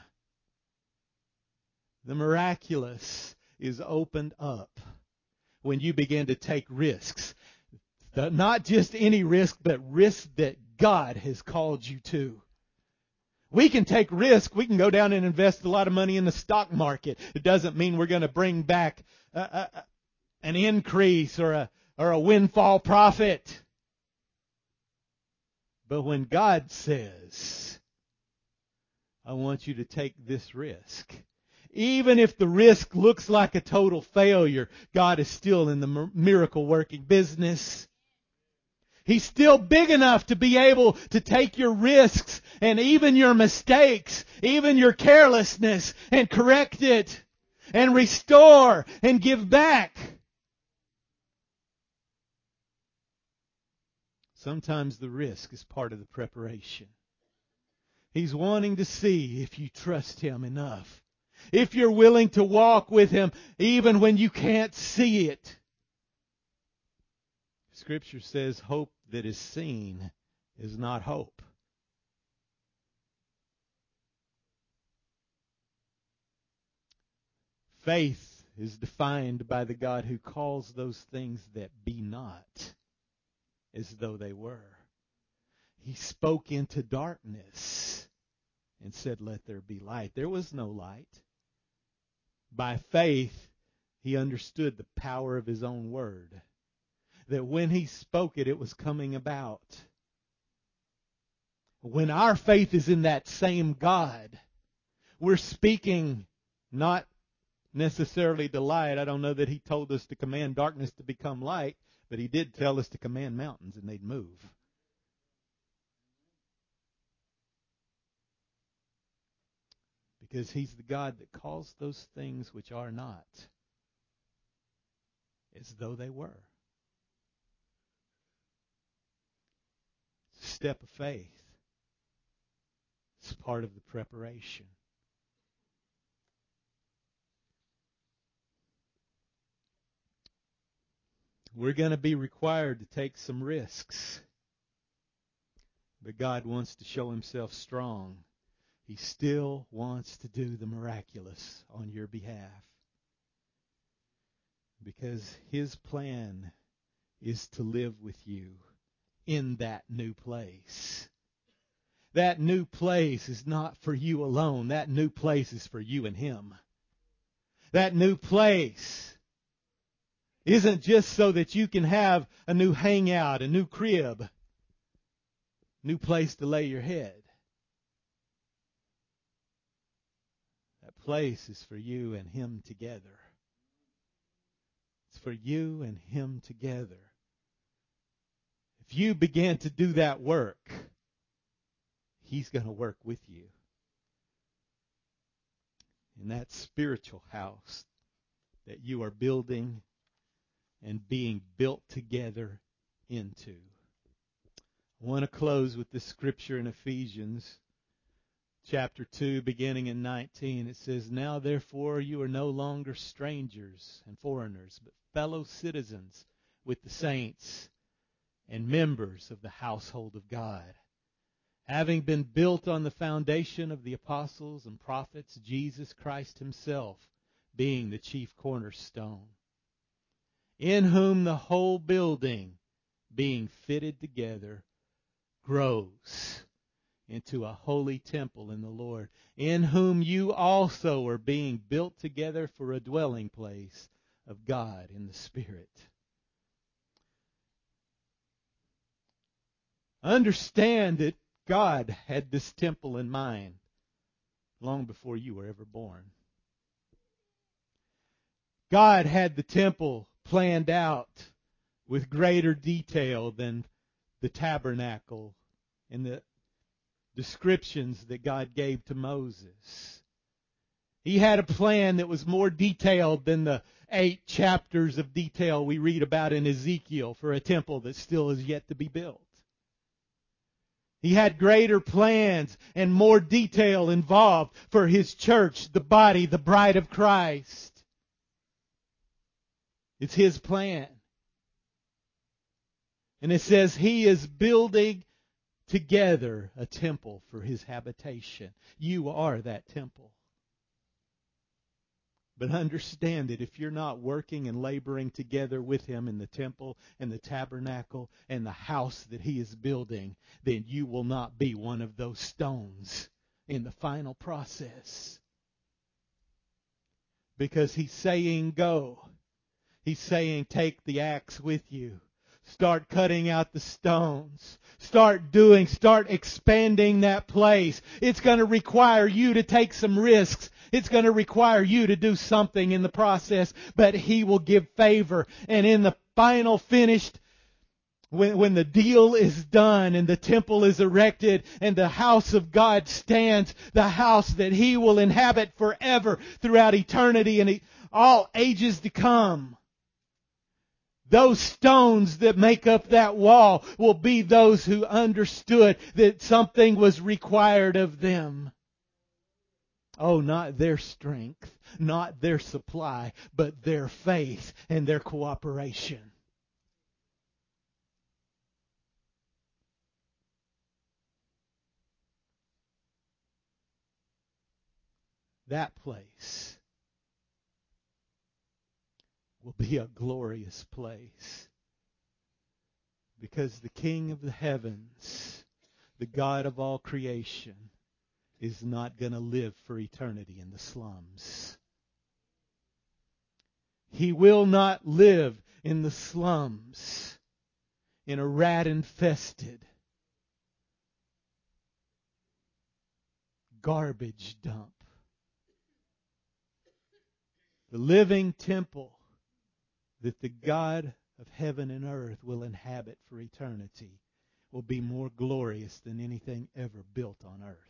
The miraculous is opened up when you begin to take risks. Not just any risk, but risks that God has called you to. We can take risk. We can go down and invest a lot of money in the stock market. It doesn't mean we're going to bring back a, a, an increase or a or a windfall profit. But when God says, I want you to take this risk, even if the risk looks like a total failure, God is still in the miracle working business. He's still big enough to be able to take your risks and even your mistakes, even your carelessness, and correct it and restore and give back. Sometimes the risk is part of the preparation. He's wanting to see if you trust Him enough. If you're willing to walk with Him even when you can't see it. Scripture says hope that is seen is not hope. Faith is defined by the God who calls those things that be not as though they were. He spoke into darkness and said, let there be light. There was no light. By faith, he understood the power of his own word. That when he spoke it, it was coming about. When our faith is in that same God, we're speaking not necessarily to light. I don't know that he told us to command darkness to become light, but he did tell us to command mountains and they'd move. Because he's the God that calls those things which are not as though they were. It's a step of faith. It's part of the preparation. We're going to be required to take some risks. But God wants to show Himself strong. He still wants to do the miraculous on your behalf. Because His plan is to live with you in that new place. That new place is not for you alone. That new place is for you and Him. That new place isn't just so that you can have a new hangout, a new crib, new place to lay your head. That place is for you and Him together. It's for you and Him together. If you begin to do that work, He's going to work with you. In that spiritual house that you are building and being built together into. I want to close with this scripture in Ephesians chapter two, beginning in nineteen. It says, now therefore you are no longer strangers and foreigners, but fellow citizens with the saints and members of the household of God, having been built on the foundation of the apostles and prophets, Jesus Christ Himself being the chief cornerstone, in whom the whole building, being fitted together, grows into a holy temple in the Lord, in whom you also are being built together for a dwelling place of God in the Spirit. Understand that God had this temple in mind long before you were ever born. God had the temple planned out with greater detail than the tabernacle and the descriptions that God gave to Moses. He had a plan that was more detailed than the eight chapters of detail we read about in Ezekiel for a temple that still is yet to be built. He had greater plans and more detail involved for His church, the body, the bride of Christ. It's His plan. And it says He is building together a temple for His habitation. You are that temple. But understand that if you're not working and laboring together with Him in the temple and the tabernacle and the house that He is building, then you will not be one of those stones in the final process. Because He's saying go. He's saying take the axe with you. Start cutting out the stones. Start doing, start expanding that place. It's going to require you to take some risks. It's going to require you to do something in the process, but He will give favor. And in the final finished, when, when the deal is done and the temple is erected and the house of God stands, the house that He will inhabit forever throughout eternity and all ages to come. Those stones that make up that wall will be those who understood that something was required of them. Oh, not their strength, not their supply, but their faith and their cooperation. That place will be a glorious place. Because the King of the heavens, the God of all creation, is not going to live for eternity in the slums. He will not live in the slums, in a rat-infested garbage dump. The living temple that the God of heaven and earth will inhabit for eternity will be more glorious than anything ever built on earth.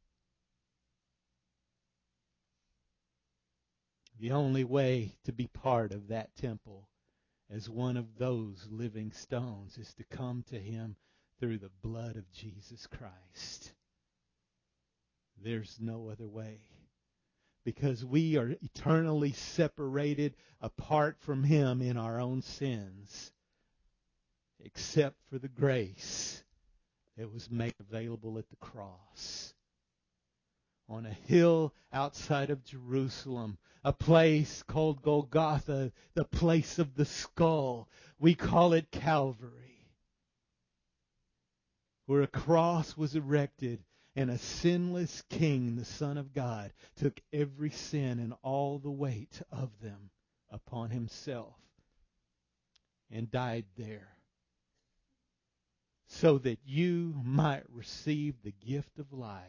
The only way to be part of that temple as one of those living stones is to come to Him through the blood of Jesus Christ. There's no other way. Because we are eternally separated apart from Him in our own sins, except for the grace that was made available at the cross. On a hill outside of Jerusalem, a place called Golgotha, the place of the skull. We call it Calvary, where a cross was erected. And a sinless King, the Son of God, took every sin and all the weight of them upon Himself and died there so that you might receive the gift of life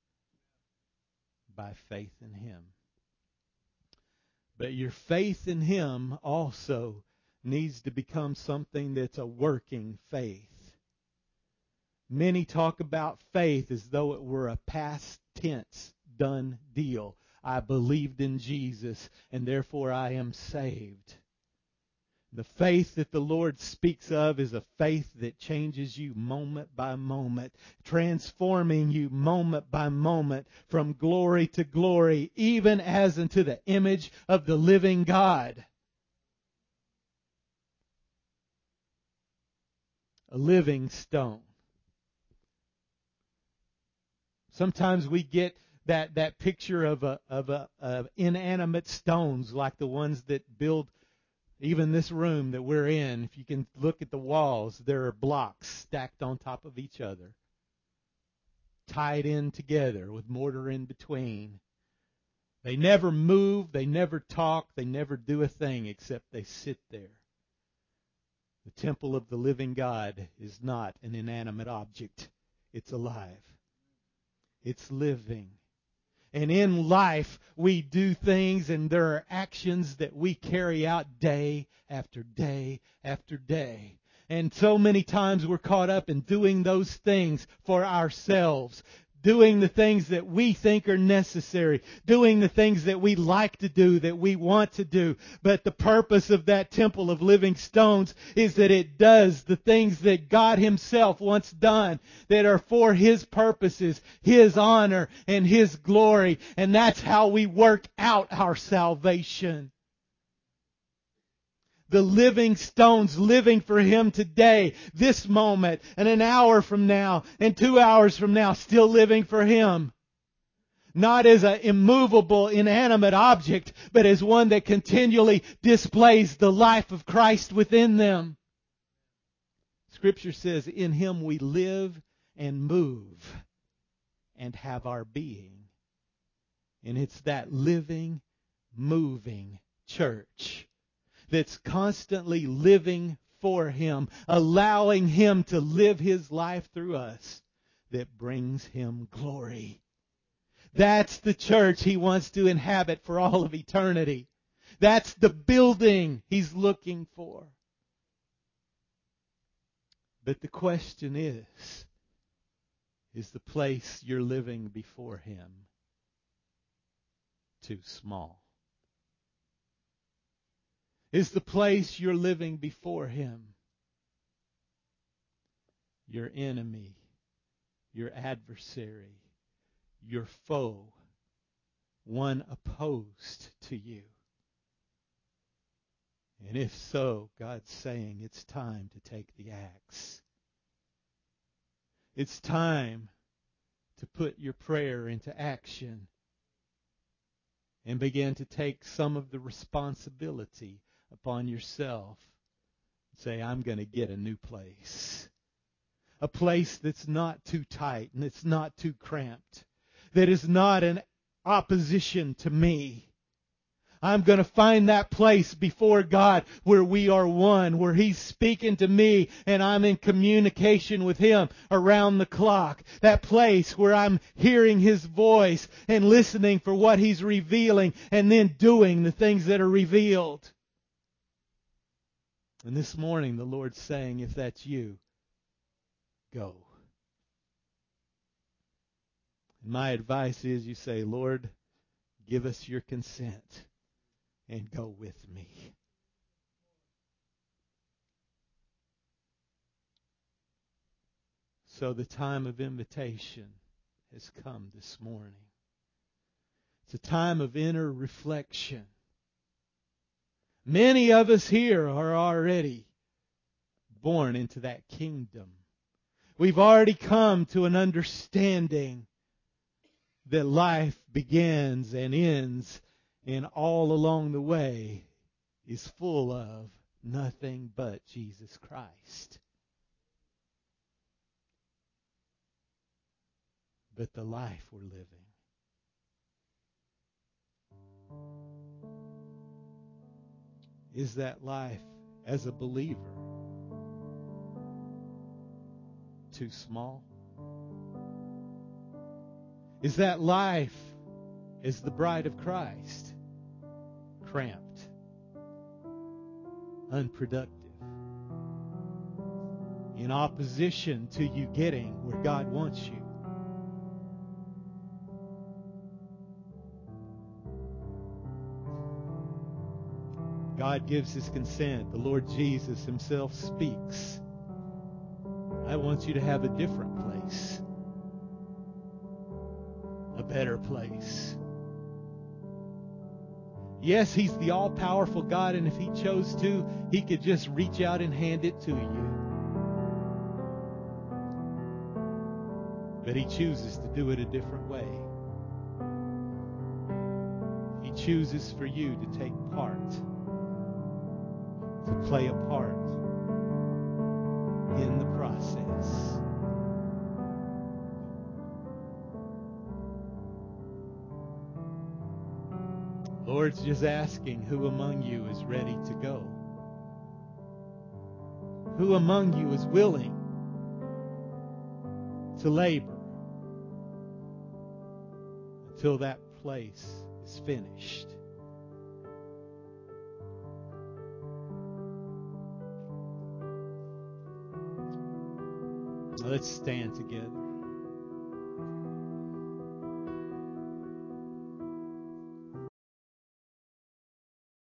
by faith in Him. But your faith in Him also needs to become something that's a working faith. Many talk about faith as though it were a past tense done deal. I believed in Jesus and therefore I am saved. The faith that the Lord speaks of is a faith that changes you moment by moment, transforming you moment by moment from glory to glory, even as unto the image of the living God. A living stone. Sometimes we get that, that picture of a, of a of inanimate stones like the ones that build even this room that we're in. If you can look at the walls, there are blocks stacked on top of each other, tied in together with mortar in between. They never move, they never talk, they never do a thing except they sit there. The temple of the living God is not an inanimate object. It's alive. It's living. And in life, we do things and there are actions that we carry out day after day after day. And so many times we're caught up in doing those things for ourselves. Doing the things that we think are necessary. Doing the things that we like to do, that we want to do. But the purpose of that temple of living stones is that it does the things that God Himself wants done, that are for His purposes, His honor, and His glory. And that's how we work out our salvation. The living stones living for Him today, this moment, and an hour from now, and two hours from now, still living for Him. Not as an immovable, inanimate object, but as one that continually displays the life of Christ within them. Scripture says, in Him we live and move and have our being. And it's that living, moving church that's constantly living for Him, allowing Him to live His life through us, that brings Him glory. That's the church He wants to inhabit for all of eternity. That's the building He's looking for. But the question is, is the place you're living before Him too small? Is the place you're living before Him your enemy, your adversary, your foe, one opposed to you? And if so, God's saying it's time to take the axe. It's time to put your prayer into action and begin to take some of the responsibility upon yourself. Say, I'm going to get a new place. A place that's not too tight and it's not too cramped. That is not an opposition to me. I'm going to find that place before God where we are one, where He's speaking to me and I'm in communication with Him around the clock. That place where I'm hearing His voice and listening for what He's revealing and then doing the things that are revealed. And this morning the Lord's saying, if that's you, go. And my advice is you say, Lord, give us your consent and go with me. So the time of invitation has come this morning. It's a time of inner reflection. Many of us here are already born into that kingdom. We've already come to an understanding that life begins and ends, and all along the way is full of nothing but Jesus Christ. But the life we're living, is that life as a believer too small? Is that life as the bride of Christ cramped, unproductive, in opposition to you getting where God wants you? God gives His consent. The Lord Jesus Himself speaks. I want you to have a different place. A better place. Yes, He's the all-powerful God, and if He chose to, He could just reach out and hand it to you. But He chooses to do it a different way. He chooses for you to take part, to play a part in the process. Lord's just asking, who among you is ready to go? Who among you is willing to labor until that place is finished? Let's stand together.